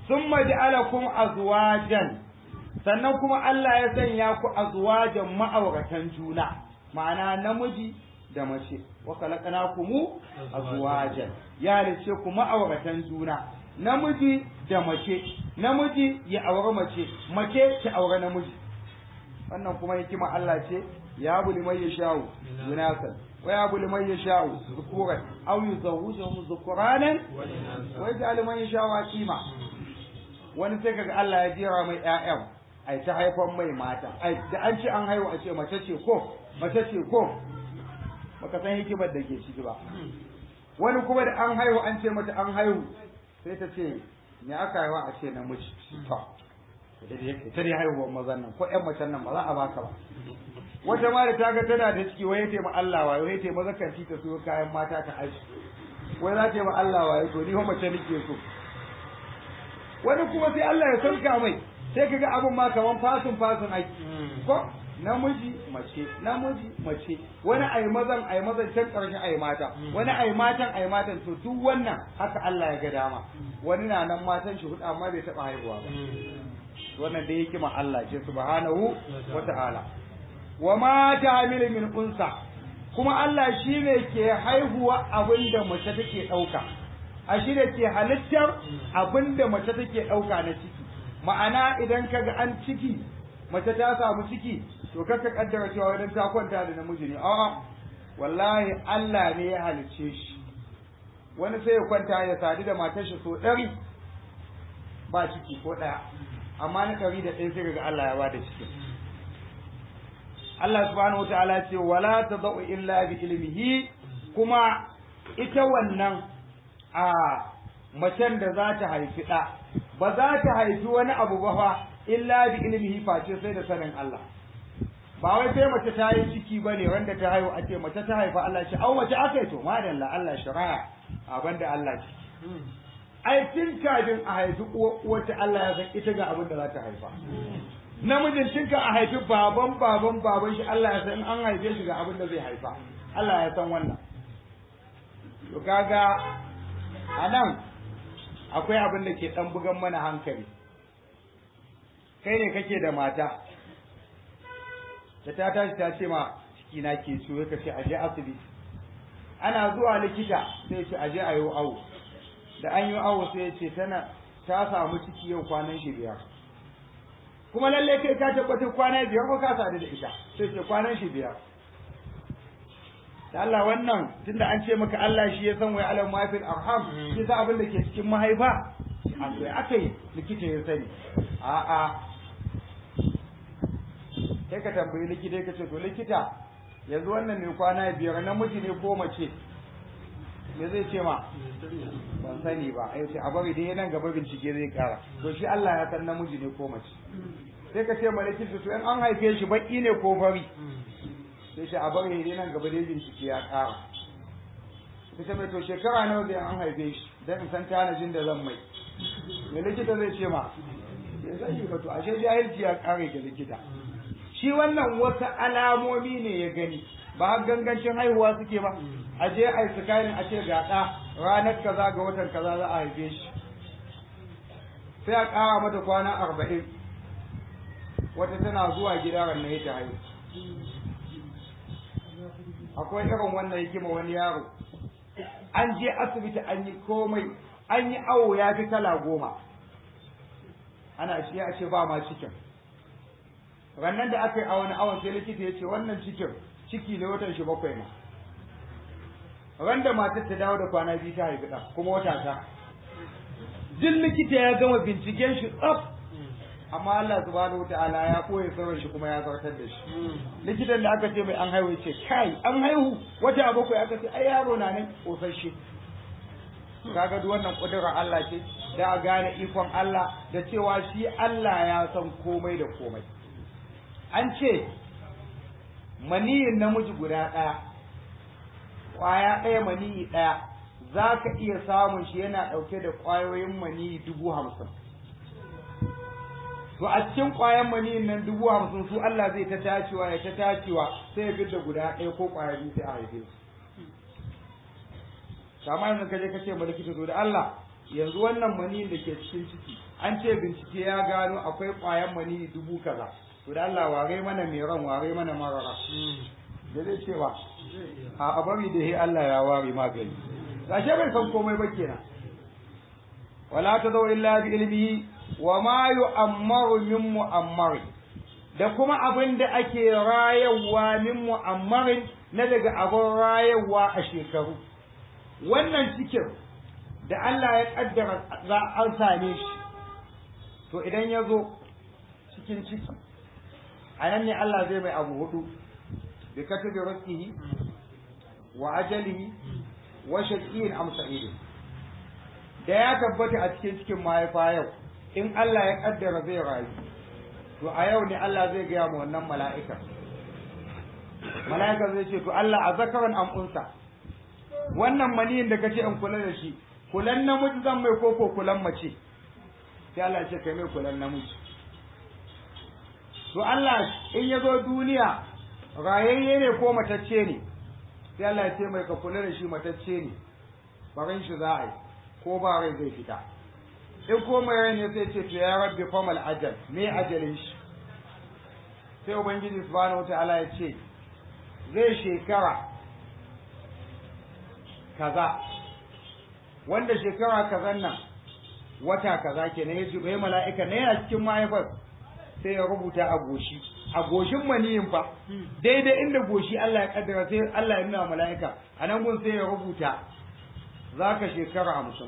summa ja'alakum azwajan sannan kuma Allah ya sanya ku azwajan ma'auratan juna ma'ana namiji da mace wa khalaqnakum azwajan ya halice ku ma'auratan juna namiji da mace namiji ya aure mace mace ta aure namiji wannan kuma hikima Allah ce ya buli mai yashau yunasan wa ya buli mai yashau zukuran aw yuzawwijuhum zukuranan wa yaj'al man yashau aqima wani sai kaga Allah ya jira mai ƴaƴan ai ta haifan mai mata ai da an ce an haihu a ce mace ce ko mace ce ko baka san hikimar da ke ciki ba wani kuma da an haihu an ce mata an haihu sai ta ce me aka haihuwa a ce namiji to ita dai haihuwar mazan nan ko ƴan macen nan ba za a baka ba wata ma da ta ga tana da ciki wai ta ma Allah wayo wai ta maza kanti ta siyo kayan mata ta aiki wai za ta ma Allah wayo to ni ho mace nake so wani kuma sai Allah ya sauka mai sai kaga abun ma kaman fasin fasin aiki ko namiji mace namiji mace wani ai mazan ai mazan can karshen ai mata wani ai matan ai matan to duk wannan haka Allah ya ga dama wani na nan matan shi hudu amma bai taba haihuwa ba wannan dai yake ma Allah ce subhanahu wata'ala wa ma ta'milu min unsa kuma Allah shine ke haihuwa abinda mace take dauka a shi da ke halittar abinda mace take dauka na ciki ma'ana idan kaga an ciki mace ta samu ciki to kaka kaddara cewa idan ta kwanta da namiji ne a'a wallahi Allah ne ya halicce shi wani sai ya kwanta ya sadu da matar shi so ɗari ba ciki ko ɗaya amma na ɗari da ɗaya sai ga Allah ya bada ciki Allah subhanahu wataala ce wala tadau illa bi ilmihi kuma ita wannan a macen da za ta haifi ɗa ba za ta haifi wani abu ba fa illa bi ilmihi face sai da sanin Allah ba wai sai mace ta yi ciki bane wanda ta haihu a ce mace ta haifa Allah shi au mace aka yi to madalla Allah shari'a abin da Allah ce ai tun kafin a haifi wacce Allah ya san ita ga abin da za ta haifa namijin tun ka a haifi baban baban baban shi Allah ya san an haife shi ga abin da zai haifa Allah ya san wannan to kaga anan akwai abin da ke dan bugan mana hankali kai ne kake da mata da ta tashi ta ce ma ciki na ke ciwo ka ce aje asibiti ana zuwa likita sai ce aje a yi awo da an yi awo sai ce tana ta samu ciki yau kwanan shi biyar kuma lalle kai ka tabbatar kwana biyar ko ka sadu da ita sai ce kwanan shi biyar da Allah wannan tunda an ce maka Allah shi ya san wai alam mafil arham shi sa abin da ke cikin mahaifa akwai akai likita ya sani a'a sai ka tambayi likita ka ce to likita yanzu wannan ne kwana biyar namiji ne ko mace me zai ce ma ban sani ba ai sai a bari dai nan gaba bincike zai kara to shi Allah ya san namiji ne ko mace sai ka ce ma likita to in an haife shi baki ne ko fari sai shi a bari dai nan gaba dai bincike ya kara kace mai to shekara nawa zai an haife shi dan in san tanajin da zan mai me likita zai ce ma sai sai ba to ashe jahilci ya kare ga likita shi wannan wata alamomi ne ya gani ba har gangancin haihuwa suke ba a je a yi sikayin a ce ga ɗa ranar kaza ga watan kaza za a haife shi sai a ƙara mata kwana arba'in wata tana zuwa gida ranar ya ta haihu akwai irin wannan hikima wani yaro an je asibiti an yi komai an yi awo ya fi kala goma ana shi a ce ba ma cikin rannan da aka yi a wani awon sai likita ya ce wannan cikin ciki ne watan shi bakwai ma ran da matar ta dawo da kwana biyu ta haifi ɗan kuma wata ta jin likita ya gama binciken shi tsaf amma Allah subhanahu wataala ya koya sirrin shi kuma ya zartar da shi likitan da aka ce mai an haihu ce kai an haihu wata bakwai aka ce ai yaro na nan kosasshe kaga duk wannan kudurar Allah ce da a gane ikon Allah da cewa shi Allah ya san komai da komai an ce maniyin namiji guda ɗaya ƙwaya ɗaya maniyi ɗaya za ka iya samun shi yana ɗauke da ƙwayoyin maniyi dubu hamsin to a cikin ƙwayan maniyin nan dubu hamsin su Allah zai ta tacewa ya ta tacewa sai ya fi da guda ɗaya ko ƙwaya biyu sai a haife su kama yanzu ka je ka ce ma likita to da Allah yanzu wannan mani da ke cikin ciki an ce bincike ya gano akwai ƙwayan mani dubu kaza to da Allah ware mana mai ran ware mana marara da zai ce ba a bari da ya Allah ya ware magani gashe bai san komai ba kenan wala ta zo illa bi ilmihi wa ma yu'ammaru min mu'ammar da kuma abin da ake rayarwa min mu'ammarin na daga abin rayarwa a shekaru wannan cikin da Allah ya kaddara za an same shi to idan ya zo cikin ciki a nan ne Allah zai mai abu hudu bi katabi rizqihi wa ajalihi wa shaqiyyin am sa'idin da ya tabbata a cikin cikin mahaifa yau in Allah ya kaddara zai rayu to a yau ne Allah zai gaya mu wannan mala'ika mala'ika zai ce to Allah a zakaran am unsa wannan maniyin da kace in kula da shi kulan namiji zan mai koko kulan mace sai Allah ya ce kai mai kulan namiji to Allah in ya zo duniya rayayye ne ko matacce ne sai Allah ya ce mai ka kula da shi matacce ne barin shi za a yi ko ba rai zai fita in ko mai rai ne sai ce to ya rabbi famal ajal me ajalin shi sai ubangiji subhanahu wataala ya ce zai shekara kaza wanda shekara kazan nan wata kaza kenan yaji bai mala'ika ne yana cikin mahaifar sai ya rubuta a goshi a goshin maniyin fa daidai inda goshi Allah ya kaddara sai Allah ya nuna mala'ika anan gun sai ya rubuta zaka shekara hamsin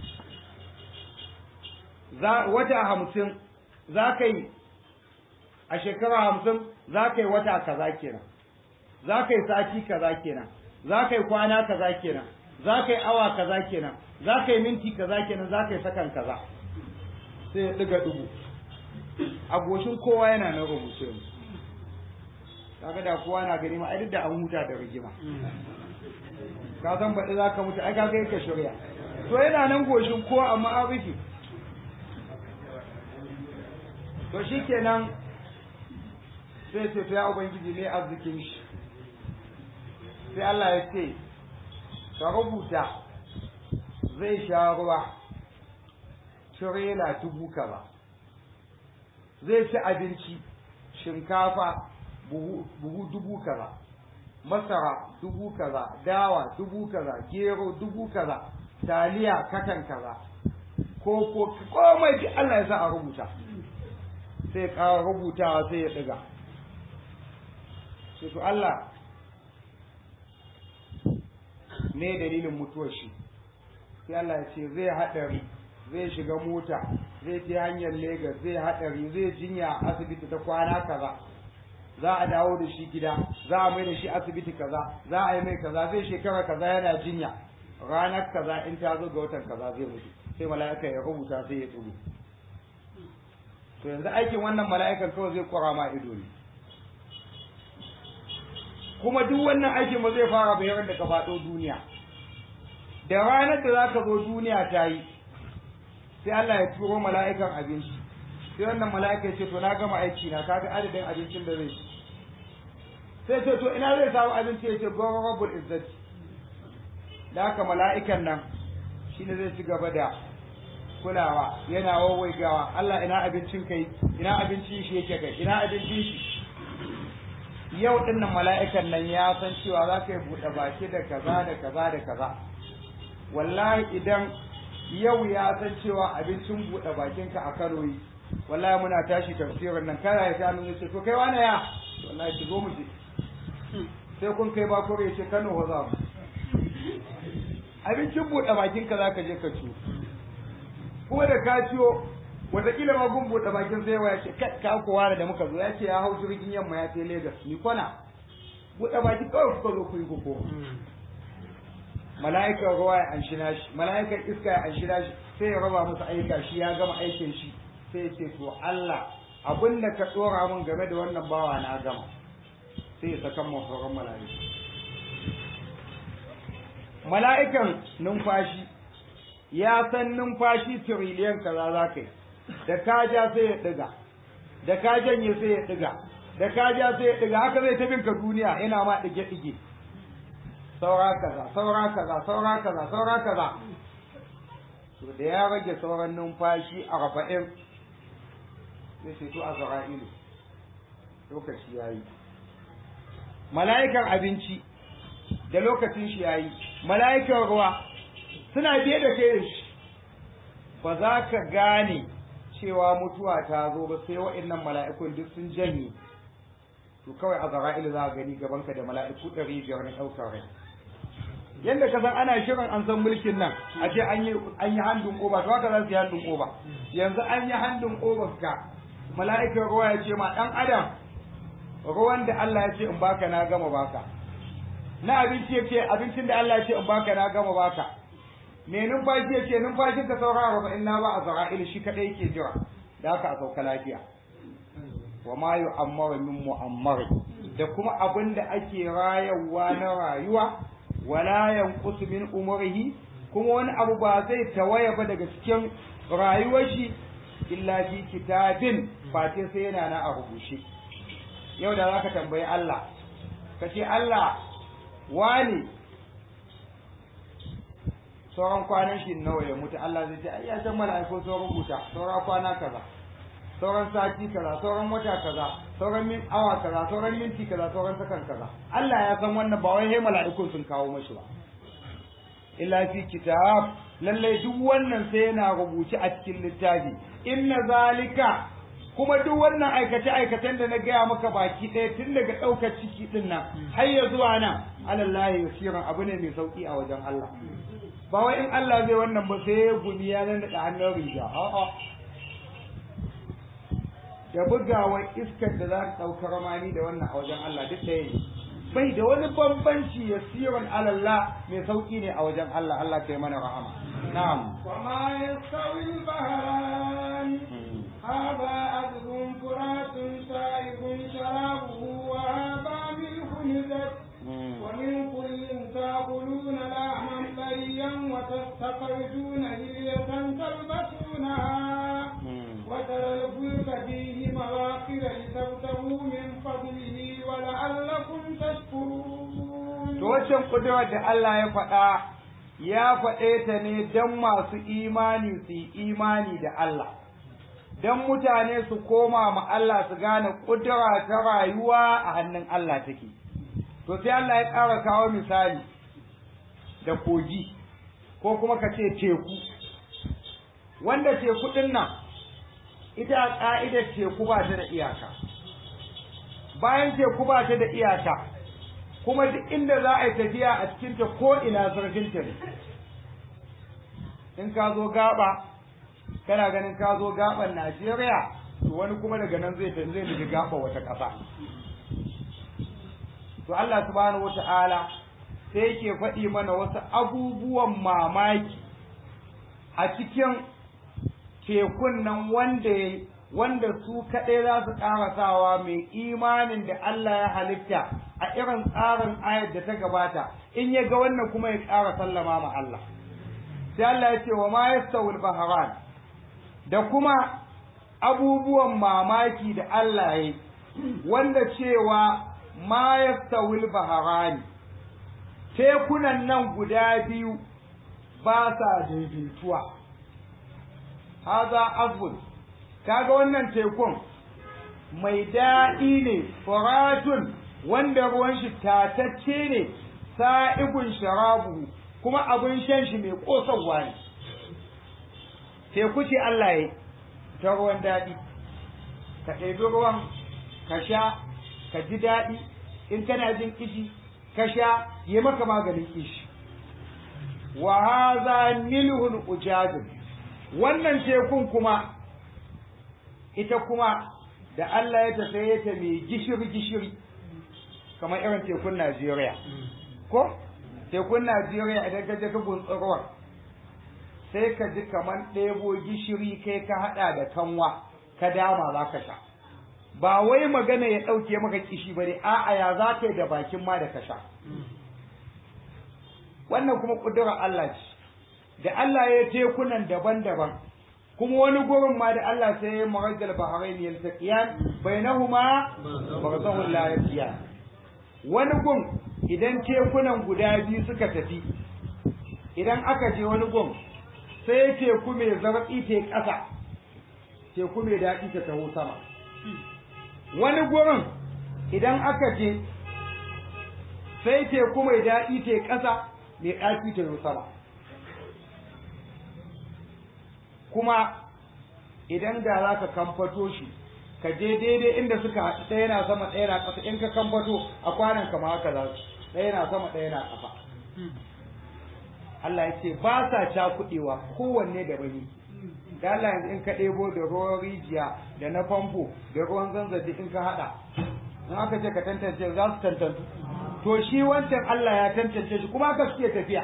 za wata hamsin zaka yi a shekara hamsin zaka yi wata kaza kenan zaka yi sati kaza kenan zaka yi kwana kaza kenan zaka yi awa kaza kenan zaka yi minti kaza kenan zaka yi sakan kaza sai ya diga dubu a goshin kowa yana na rubuce mu kaga da kowa na gani ma ai duk da an huta da rigima ka san baɗi za ka mutu ai kaga yake shirya to yana nan goshin kowa amma an rufe to shikenan sai ce ya ubangiji ne arzikin shi sai Allah ya ce ka rubuta zai sha ruwa tirela dubu kaza zai ci abinci shinkafa buhu dubu kaza masara dubu kaza dawa dubu kaza gero dubu kaza taliya katan kaza ko ko komai ki Allah ya sa a rubuta sai ka rubutawa sai ya diga sai to Allah ne dalilin mutuwar shi sai Allah ya ce zai haɗari zai shiga mota zai je hanyar Lagos zai haɗari zai jinya a asibiti ta kwana kaza za a dawo da shi gida za a mai da shi asibiti kaza za a yi mai kaza zai shekara kaza yana jinya ranar kaza in ta zo ga watan kaza zai mutu sai mala'ika ya rubuta sai ya tsuru to yanzu aikin wannan mala'ikan kawai zai kwara ma ido ne kuma duk wannan aikin ba zai fara bayan da ka faɗo duniya da ranar da za ka zo duniya ta yi sai Allah ya turo mala'ikan abinci sai wannan mala'ika ya ce to na gama aiki na kaga adadin abincin da zai sai ce to ina zai samu abinci ya ce goro rabbul izzati da haka mala'ikan nan shine zai ci gaba da kulawa yana wawaigawa Allah ina abincin kai ina abincin shi yake kai ina abincin shi yau din nan mala'ikan nan ya san cewa za ka yi buɗe baki da kaza da kaza da kaza wallahi idan yau ya san cewa abincin buɗe bakinka a Kano yi wallahi muna tashi tafsirin nan kana ya ta nuna ce to kai wani ya wallahi ki zo mu je sai kun kai ba kore ce Kano wa za mu abincin buɗe bakinka za ka je ka ciwo kuma da ka ciwo wataƙila ma gun buɗe bakin sai ya ce ka kowa da muka zo ya ce ya hau jirgin yamma ya ce Lagos ni kwana buɗe baki kawai kuka zo ku yi koko mala'ikan ruwa ya anshi nashi mala'ikan iska ya anshi nashi sai ya raba musu aika shi ya gama aikin shi sai ya ce to Allah abin da ka dora min game da wannan bawa na gama sai ya saka mu sauran mala'ika mala'ikan numfashi ya san numfashi tiriliyan kaza za ka yi da ka ja sai ya diga da ka janye sai ya diga da ka ja sai ya diga haka zai ta binka duniya yana ma dige dige saura kaza saura kaza saura kaza saura kaza to da ya rage sauran numfashi arba'in sai sai to azra'ilu lokaci yayi mala'ikan abinci da lokacin shi yayi mala'ikan ruwa suna biye da kai shi ba za ka gane cewa mutuwa ta zo ba sai wa'annan mala'ikun duk sun janye to kawai azra'ilu za ka gani gabanka da mala'iku ɗari biyar na ɗaukar rai yadda ka san ana shirin an san mulkin nan a ce an yi an yi handun oba to haka za su yi handun oba yanzu an yi handun oba ka mala'ikan ruwa ya ce ma dan adam ruwan da Allah ya ce in baka na gama baka na abinci ya ce abincin da Allah ya ce in baka na gama baka me numfashi ya ce numfashin ka saura arba'in na ba a zara'il shi kadai yake jira da haka a sauka lafiya wa ma yu'ammaru min mu'ammar da kuma abin da ake rayuwa na rayuwa wala yanqusu min umrihi kuma wani abu ba zai tawaya ba daga cikin rayuwar shi illa fi kitabin fate sai yana na a rubuce yau da zaka tambayi Allah ka ce Allah wani sauran kwanan shi nawa ya mutu Allah zai ce ai ya san mala'iku sun rubuta sauran kwana kaza sauran sati kaza sauran wata kaza sauran min awa kaza sauran minti kaza sauran sakan kaza Allah ya san wannan ba wai mala'ikun sun kawo mashi ba illa fi kitab lalle duk wannan sai yana rubuce a cikin littafi inna zalika kuma duk wannan aikace aikacen da na gaya maka baki ɗaya tun daga ɗaukar ciki din nan har ya zuwa nan alallahi yasiran abu ne mai sauki a wajen Allah ba wai in Allah zai wannan ba sai gumi ya nan da hannun riga a'a da bugawar iskar da za ta ɗauka ramani da wannan a wajen Allah duk ɗaya ne bai da wani bambanci ya siran alallah mai sauki ne a wajen Allah Allah ta yi mana rahama na'am wa ma yastawi al-bahran hada azbun furatun sa'ibun sharabuhu wa hada milhun nuzat wa min kullin ta'kuluna lahman tayyan wa tastaqriduna hilyatan talbasunaha وترى الفلك فيه مواخر لتبتغوا من فضله ولعلكم تشكرون. to waccan kudura da Allah ya faɗa ya faɗe ta ne don masu imani su yi imani da Allah don mutane su koma ma Allah su gane kudura ta rayuwa a hannun Allah take to sai Allah ya ƙara kawo misali da kogi ko kuma ka ce teku wanda teku ɗin nan ita a ƙa'idar teku ba ta da iyaka bayan teku ba ta da iyaka kuma duk inda za a yi tafiya a cikinta ko ina zurfinta ne in ka zo gaba kana ganin ka zo gaban Najeriya to wani kuma daga nan zai zai nufi gaba wata ƙasa to Allah subhanahu wata'ala sai yake faɗi mana wasu abubuwan mamaki a cikin tekun nan wanda wanda su kaɗai za su ƙarasawa mai imanin da Allah ya halitta a irin tsarin ayar da ta gabata in ya ga wannan kuma ya ƙara sallama ma Allah sai Allah ya ce wa ma yastawil bahran da kuma abubuwan mamaki da Allah ya yi wanda cewa ma yastawil bahran tekunan nan guda biyu ba sa daidaituwa haza azbun kaga wannan tekun mai daɗi ne furatun wanda ruwan shi tatacce ne sa'ibun sharabu kuma abin shan shi mai ƙosarwa ne teku ce Allah ya ta ruwan daɗi ka ɗebi ruwan ka sha ka ji daɗi in kana jin kishi ka sha yi maka maganin kishi wa haza milhun ujadun wannan tekun kuma ita kuma da Allah ya tafaye ta mai gishiri gishiri kamar irin tekun Najeriya ko tekun Najeriya idan ka je ka guntsarwa sai ka ji kamar ɗebo gishiri kai ka haɗa da kanwa ka dama za ka sha ba wai magana ya ɗauke maka kishi ba ne a'a ya za ka yi da bakin ma da ka sha wannan kuma ƙudurar Allah ce da Allah ya tekunan daban-daban kuma wani gurin ma da Allah sai ya marajjal bahrain yaltaqiyan bainahuma barzahun la yaqiyan wani gun idan tekunan guda biyu suka tafi idan aka je wani gun sai teku mai zartsi ta ƙasa teku mai daɗi ta taho sama wani gurin idan aka je sai teku mai daɗi ta ƙasa mai ɗaci ta yi sama kuma idan da za ka kamfato shi ka je daidai inda suka haɗu ɗaya na sama ɗaya na ƙasa in ka kamfato a kwanan kama haka za su ɗaya na sama ɗaya na ƙafa Allah ya ce ba sa cakuɗewa kowanne da bani da Allah yanzu in ka ɗebo da ruwan rijiya da na famfo da ruwan zanzabi in ka haɗa in aka ce ka tantance za su tantantu to shi wancan Allah ya tantance shi kuma haka suke tafiya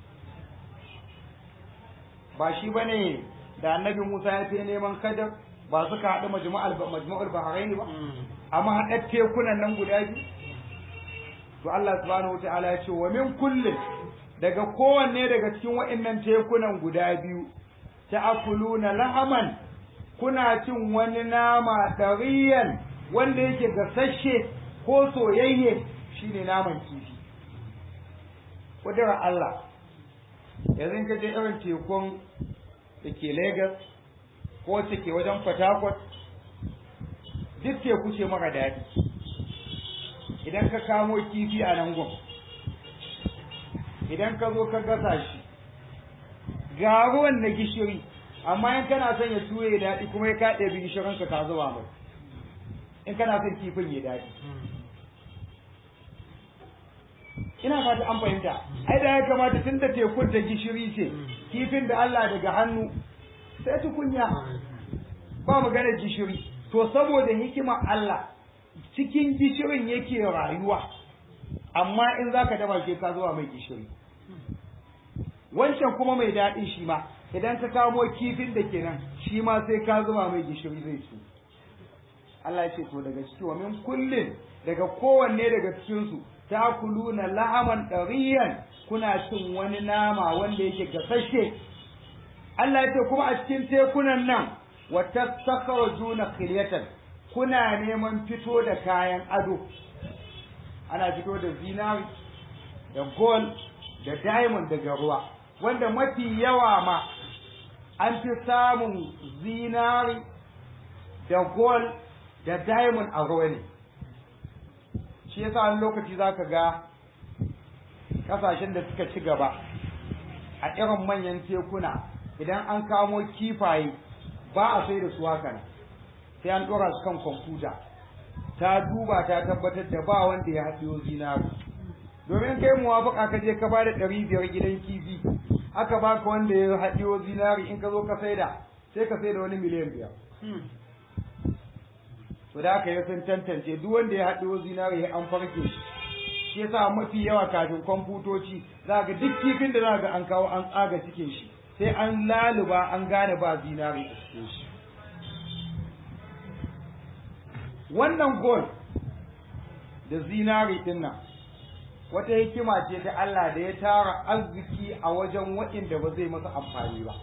ba shi bane da annabi Musa ya fi neman kadar ba suka haɗu majmu'al majmu'ul bahrain ba amma haɗa tekunan nan guda biyu to Allah subhanahu wataala ya ce wa min kullin daga kowanne daga cikin wa'annan tekunan guda biyu ta'kuluna lahaman kuna cin wani nama dariyan wanda yake gasasshe ko soyayye shine naman kifi kudura Allah yanzu ka je irin tekun da ke Lagos ko ce ke wajen Port Harcourt duk teku ce mara daɗi idan ka kamo kifi a nan gun idan ka zo ka gasa shi ga ruwan na gishiri amma in kana son ya tuye daɗi kuma ya kaɗe bi gishirin ka ka zuba mai in kana son kifin ya daɗi ina fata an fahimta ai da ya kamata tun da tekun ta gishiri ce kifin da Allah daga hannu sai tukunya ba magana gishiri to saboda hikima Allah cikin gishirin yake rayuwa amma in zaka daba ke ka zuwa mai gishiri wancan kuma mai daɗi shi ma idan ka kamo kifin da kenan shi ma sai ka zuba mai gishiri zai ci Allah ya ce to daga ciki wa min kullin daga kowanne daga cikin su ta'kuluna lahaman dariyan kuna cin wani nama wanda yake gasashe Allah ya ce kuma a cikin tekunan nan wa tastakhrujuna khilyatan kuna neman fito da kayan ado ana fito da zinari da gold da diamond daga ruwa wanda mafi yawa ma an fi samun zinari da gold da diamond a ruwa ne shi yasa wani lokaci zaka ga kasashen da suka ci gaba a irin manyan tekuna idan an kamo kifaye ba a sai da su haka sai an dora su kan kwamfuta ta duba ta tabbatar da ba wanda ya haɗiyo zinari domin kai muwafaka ka je ka bada ɗari biyar gidan kifi aka baka wanda ya haɗiyo zinari in ka zo ka saida sai ka saida wani miliyan biyar to da aka yi sun tantance duk wanda ya haɗiyo zinari ya an farke shi shi yasa mafi yawa kafin kwamfutoci za ga duk kifin da za ga an kawo an tsaga cikin shi sai an laluba an gane ba zinari a cikin shi wannan gold da zinari din nan wata hikima ce ta Allah da ya tara arziki a wajen waɗanda ba zai masa amfani ba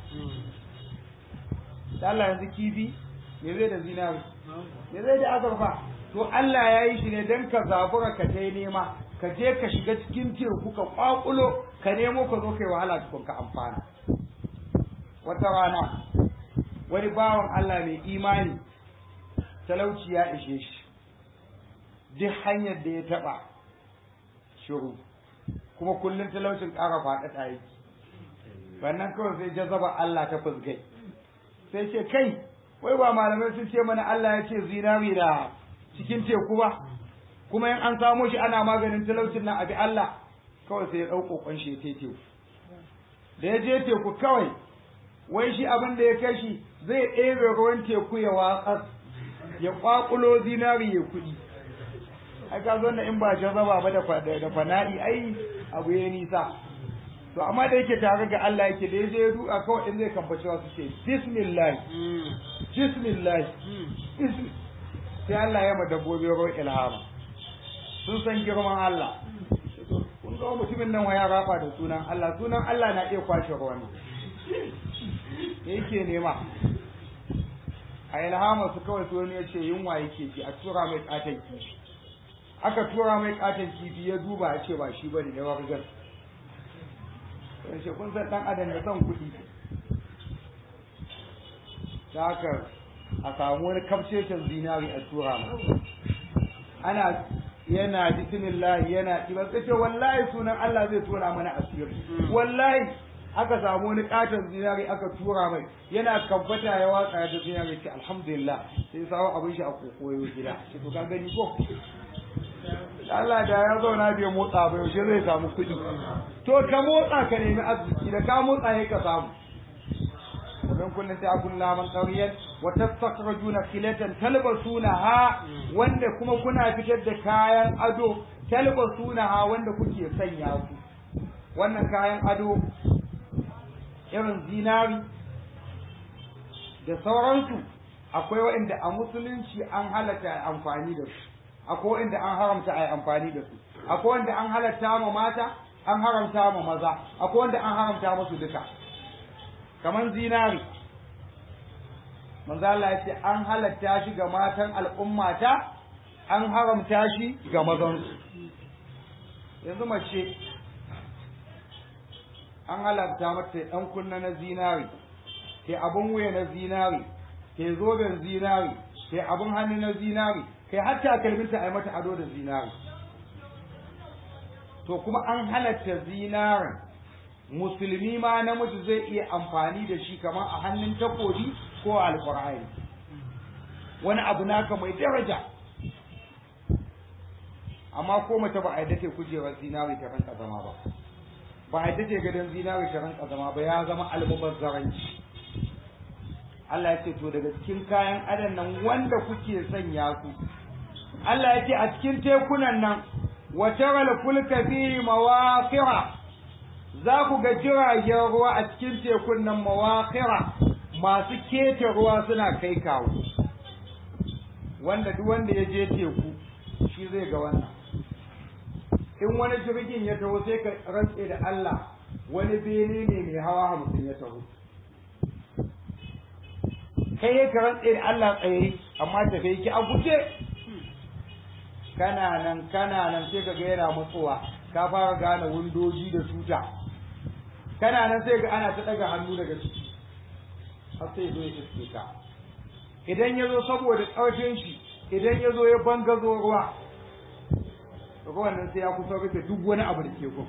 da Allah yanzu kifi me zai da zinari me zai da azurfa to Allah ya yi shi ne don ka zabura ka tai nema ka je ka shiga cikin teku ka kwakulo ka nemo ka zo kai wahala tukun ka amfana wata rana wani bawan Allah mai imani talauci ya ishe shi duk hanyar da ya taba shiru kuma kullum talaucin ƙara faɗaɗa yake wannan kawai sai jazaba Allah ta fusgai sai ce kai wai ba malamai sun ce mana Allah ya ce zinari da cikin teku ba kuma in an samo shi ana maganin talaucin nan abi Allah kawai sai ya ɗau ƙoƙon shi ya teku da ya je teku kawai wai shi abin da ya kai shi zai ɗebe ruwan teku ya watsar ya ƙwaƙulo zinari ya kuɗi ai ka zo in ba jazaba ba da fana'i ai abu ya nisa to amma da yake tare ga Allah yake da yaje ya duka kawai in zai kamfaci wasu ce bismillah bismillah sai Allah ya ma dabbobi ruwan ilhama sun san girman Allah kun ga mutumin nan ya rafa da sunan Allah sunan Allah na iya kwashe ruwan ne yake nema a ilhama su kawai su wani ya ce yunwa yake ji a tura mai katon kifi aka tura mai katon kifi ya duba ya ce ba shi bane ya wargar sai ce kun san dan adam da son kuɗi da haka a samu wani kafcecen zinari a tura mu ana yana bismillah yana kiban kace wallahi sunan Allah zai tura mana asiri wallahi aka samu wani katon zinari aka tura mai yana kamfata ya watsa da zinari ce alhamdulillah sai sawo abin shi a kokoyo gida shi to ka gani ko Allah da ya zauna bai motsa ba yaushe zai samu kuɗi to ka motsa ka nemi arziki da ka motsa ne ka samu ومن كل تأكل من طريا وتستخرجون خلة تلبسونها wanda kuma kuna fitar da kayan ado talbasunaha wanda kuke sanya su wannan kayan ado irin zinari da sauransu akwai wanda a musulunci an halatta amfani da su akwai wanda an haramta ai amfani da su akwai wanda an halatta ma mata an haramta ma maza akwai wanda an haramta musu duka kaman zinari manzo Allah ya ce an halatta shi ga matan al'ummata an haramta shi ga mazan su yanzu mace an halatta mata dan kunna na zinari ke abun wuya na zinari ke zoben zinari ke abun hannu na zinari kai hatta kalminta ai mata ado da zinari to kuma an halatta zinarin musulmi ma namiji zai iya amfani da shi kamar a hannun takobi ko alƙur'ani wani abu naka mai daraja amma ko mace ba a yadda ce kujerar zinari ta ranka zama ba ba a yadda ce gadon zinari ta ranka zama ba ya zama almubazzaranci Allah ya ce to daga cikin kayan adan nan wanda kuke sanya su Allah ya ce a cikin tekunan nan wa taral fulka fi mawaqira za ku ga jiragen ruwa a cikin tekun nan mawaqira masu kete ruwa suna kai kawo wanda duk wanda ya je teku shi zai ga wannan in wani jirgin ya taho sai ka rantse da Allah wani bene ne mai hawa hamsin ya taho kai ya rantse da Allah tsaye amma tafe ki a guje kana nan kana nan sai ka ga yana matsowa ka fara gane windoji da tuta kana nan sai ga ana ta daga hannu daga ciki har sai zo ya iske ka idan ya zo saboda ƙarfin shi idan ya zo ya bangazo ruwa ruwan nan sai ya kusa rufe duk wani abu da teku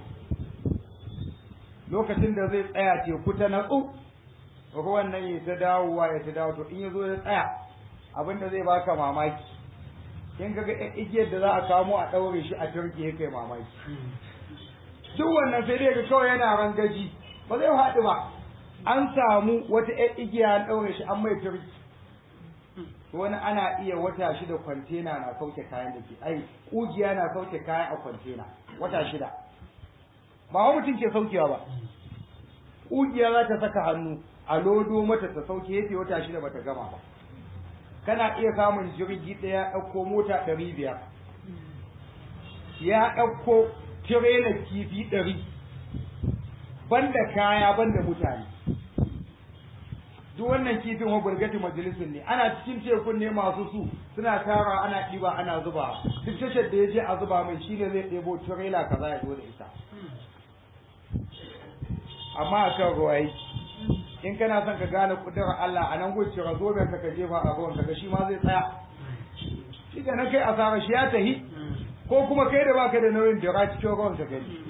lokacin da zai tsaya teku ta natsu ruwan nan ya ta dawowa ya ta dawo to in ya zo ya tsaya abin da zai baka mamaki in kaga igiyar da za a kamo a ɗaure shi a turke kai mamaki duk wannan sai dai ga kawai yana rangaji ba zai haɗu ba an samu wata ƴar igiya an ɗaure shi an mai turki wani ana iya wata shida kwantena na sauke kayan da ke ai ƙugiya na sauke kayan a kwantena wata shida ba wa mutum ke saukewa ba ƙugiya za ta saka hannu a lodo mata ta sauke yace wata shida bata gama ba kana iya samun jirgi ɗaya ɗauko mota ɗari biyar ya ɗauko tirelar kifi ɗari banda kaya banda mutane duk wannan kifin wa burgati majalisun ne ana cikin tekun ne masu su suna tara ana ɗiba ana zuba duk tashar da ya je a zuba mai shine zai ɗebo tirela kaza ya zo da ita amma a kan ruwa in kana son ka gane kudurar Allah a nan gudu cira zoben ka ka jefa a ruwan ka shi ma zai tsaya shi ga na kai asara shi ya tahi ko kuma kai da baka da nauyin jira cikin ruwan ka gani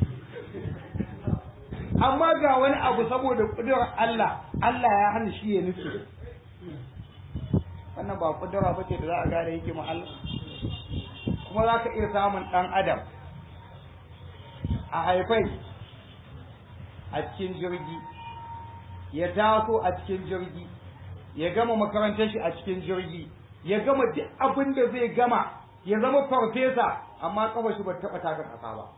amma ga wani abu saboda kudurar Allah Allah ya hana shi ya nufi wannan ba kudura ba ce da za a gane yake ma Allah kuma za ka iya samun ɗan adam a haifai a cikin jirgi ya taso a cikin jirgi ya gama makarantar shi a cikin jirgi ya gama duk abin da zai gama ya zama farfesa amma kawai shi ba taɓa taka ƙasa ba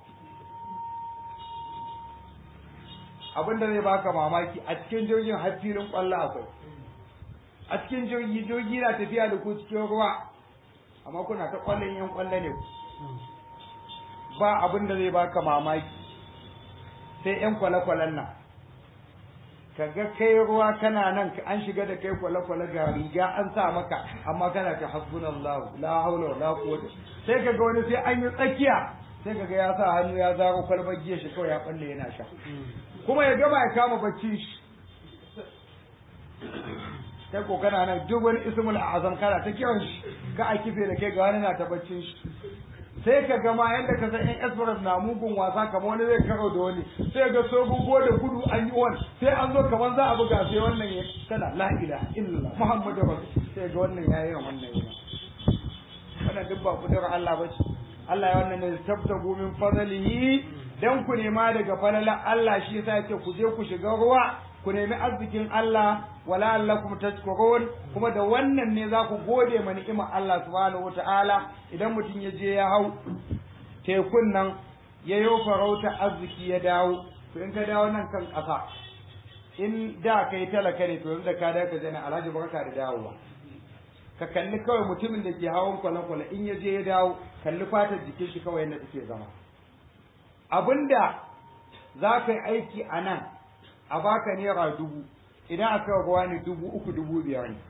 abin da zai baka mamaki a cikin jirgin har filin ƙwallo akwai a cikin jirgi jirgi na tafiya da ku cikin ruwa amma kuna ta ƙwallon yan ƙwallo ne ba abin da zai baka mamaki sai yan kwale-kwalen nan kaga kai ruwa kana nan an shiga da kai kwale-kwale ga riga an sa maka amma kana ta hasbunallahu la haula wala quwwata sai kaga wani sai an yi tsakiya sai kaga ya sa hannu ya zaro kwalbar giya shi kawai ya balle yana sha kuma ya gama ya kama bacci shi kai ko kana nan duk wani ismul azam kana ta kiran shi ka a kife da kai ga wani na ta baccin shi sai ka gama yadda ka san in express na mugun wasa kamar wani zai karo da wani sai ga so gugu da gudu an yi wani sai an zo kamar za a buga sai wannan ya kana la ilaha illallah muhammadu rasul sai ga wannan yayi wannan yayi wannan duk ba kudurar Allah bace Allah ya wannan ne tabtagu min fadlihi dan ku nema daga falalan Allah shi yasa yake ku je ku shiga ruwa ku nemi arzikin Allah wala allakum tashkurun kuma da wannan ne za ku gode ma ni'imar Allah subhanahu wataala idan mutum ya je ya hau tekun nan ya yi farauta arziki ya dawo to in ka dawo nan kan ƙasa in da kai talaka ne to yanzu da ka dawo ka jana alhaji barka da dawowa ka kalli kawai mutumin da ke hawan kwale-kwale in ya je ya dawo kalli fatar jikin shi kawai yadda take zama abinda za ka yi aiki a nan a baka naira dubu idan aka ruwa ne dubu uku dubu biyar ne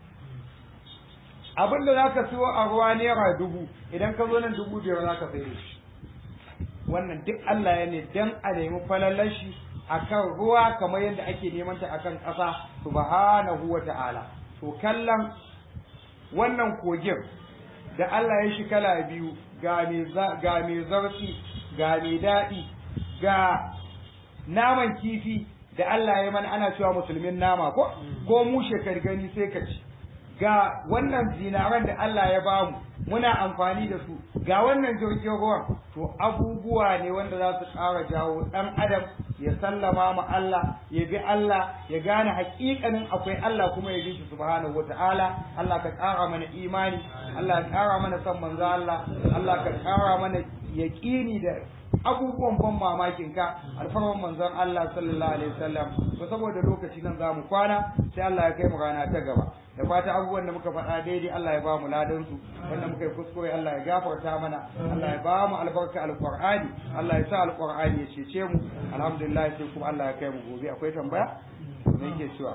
abinda za ka siyo a ruwa naira dubu idan ka zo nan dubu biyar za ka sayi shi wannan duk Allah ya ne dan a nemi falalar shi akan ruwa kamar yadda ake neman ta akan ƙasa subhanahu wa ta'ala to kallon wannan kogin da Allah ya shi kala biyu ga mai ga mai zarfi ga mai daɗi ga naman kifi da Allah ya mana ana cewa musulmin nama ko ko mu shekar gani sai ka ci ga wannan zinaran da Allah ya bamu muna amfani da su ga wannan jirgin ruwan to abubuwa ne wanda za su ƙara jawo ɗan adam ya sallama ma Allah ya bi Allah ya gane haƙiƙanin akwai Allah kuma ya bi shi subhanahu wata'ala Allah ka ƙara mana imani Allah ka ƙara mana son manzo Allah Allah ka ƙara mana yaƙini da abubuwan ban mamakin ka alfarman manzon Allah sallallahu alaihi wasallam to saboda lokaci nan zamu kwana sai Allah ya kai mu rana ta gaba da fata abubuwan da muka faɗa daidai Allah ya ba mu ladan su wanda muka yi kuskure Allah ya gafarta mana Allah ya ba mu albarka alqur'ani Allah ya sa alqur'ani ya cece mu alhamdulillah sai kuma Allah ya kai mu gobe akwai tambaya me yake cewa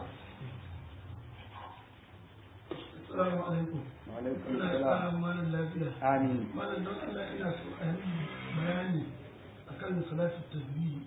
assalamu alaikum wa alaikum assalam malam lafiya amin malam don Allah ina so a yi bayani akan salatu tasbih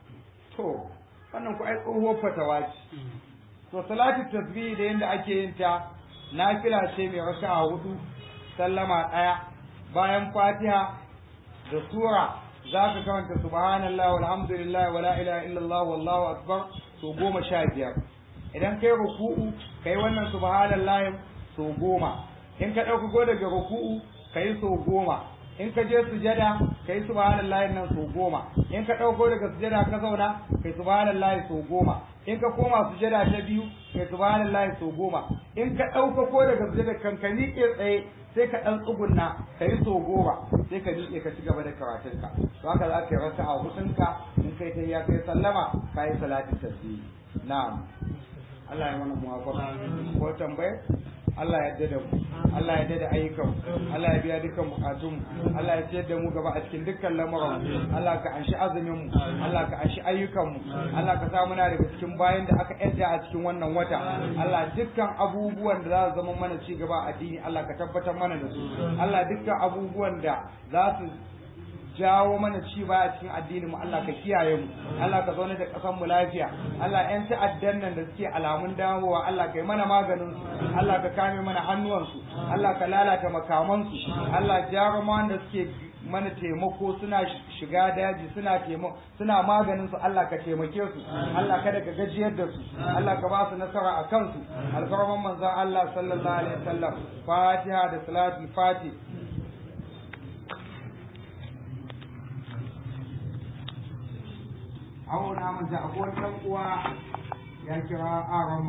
to wannan ku ai tsohuwar fatawa ce to salatu tasbih da yanda ake yin ta nafila ce mai raka'a hudu sallama daya bayan fatiha da sura za ka karanta subhanallahi walhamdulillahi wala ilaha illallah wallahu akbar to goma sha biyar idan kai ruku'u kai wannan subhanallahi so goma in ka dauko daga ruku'u kai so goma in ka je sujada kai subhanallahi nan so goma in ka dauko daga sujada ka zauna kai subhanallahi so goma in ka koma sujada ta biyu kai subhanallahi so goma in ka dauko ko daga sujada kan ka miƙe tsaye sai ka dan tsugunna kai so goma sai ka miƙe ka ci gaba da karatunka to haka za ka yi raka'a hudunka in kai ta ya kai sallama kai salatin tasbih na'am Allah ya mana muwafaqa ko tambaye Allah ya yarda da mu Allah ya yarda da ayyukan Allah ya biya dukkan bukatun Allah ya ciyar da mu gaba a cikin dukkan lamuran Allah ka anshi azumin mu Allah ka anshi ayyukan mu Allah ka sa muna daga cikin bayan da aka yarda a cikin wannan wata Allah dukkan abubuwan da za su zama mana ci gaba a addini Allah ka tabbatar mana da su Allah dukkan abubuwan da za su jawo mana ci baya cikin addinin mu Allah ka kiyaye mu Allah ka zauna da kasan mu lafiya Allah ƴan ta'addan nan da suke alamun dawowa Allah kai mana maganin su Allah ka kame mana hannuwan su Allah ka lalata makaman su Allah jaruman da suke mana taimako suna shiga daji suna taimako suna maganin su Allah ka taimake su Allah kada ka gajiyar da su Allah ka ba su nasara a kansu alfarman manzon Allah sallallahu alaihi wasallam Fatiha da salatul Fatih auna manta akwai ɗan uwa ya kira aron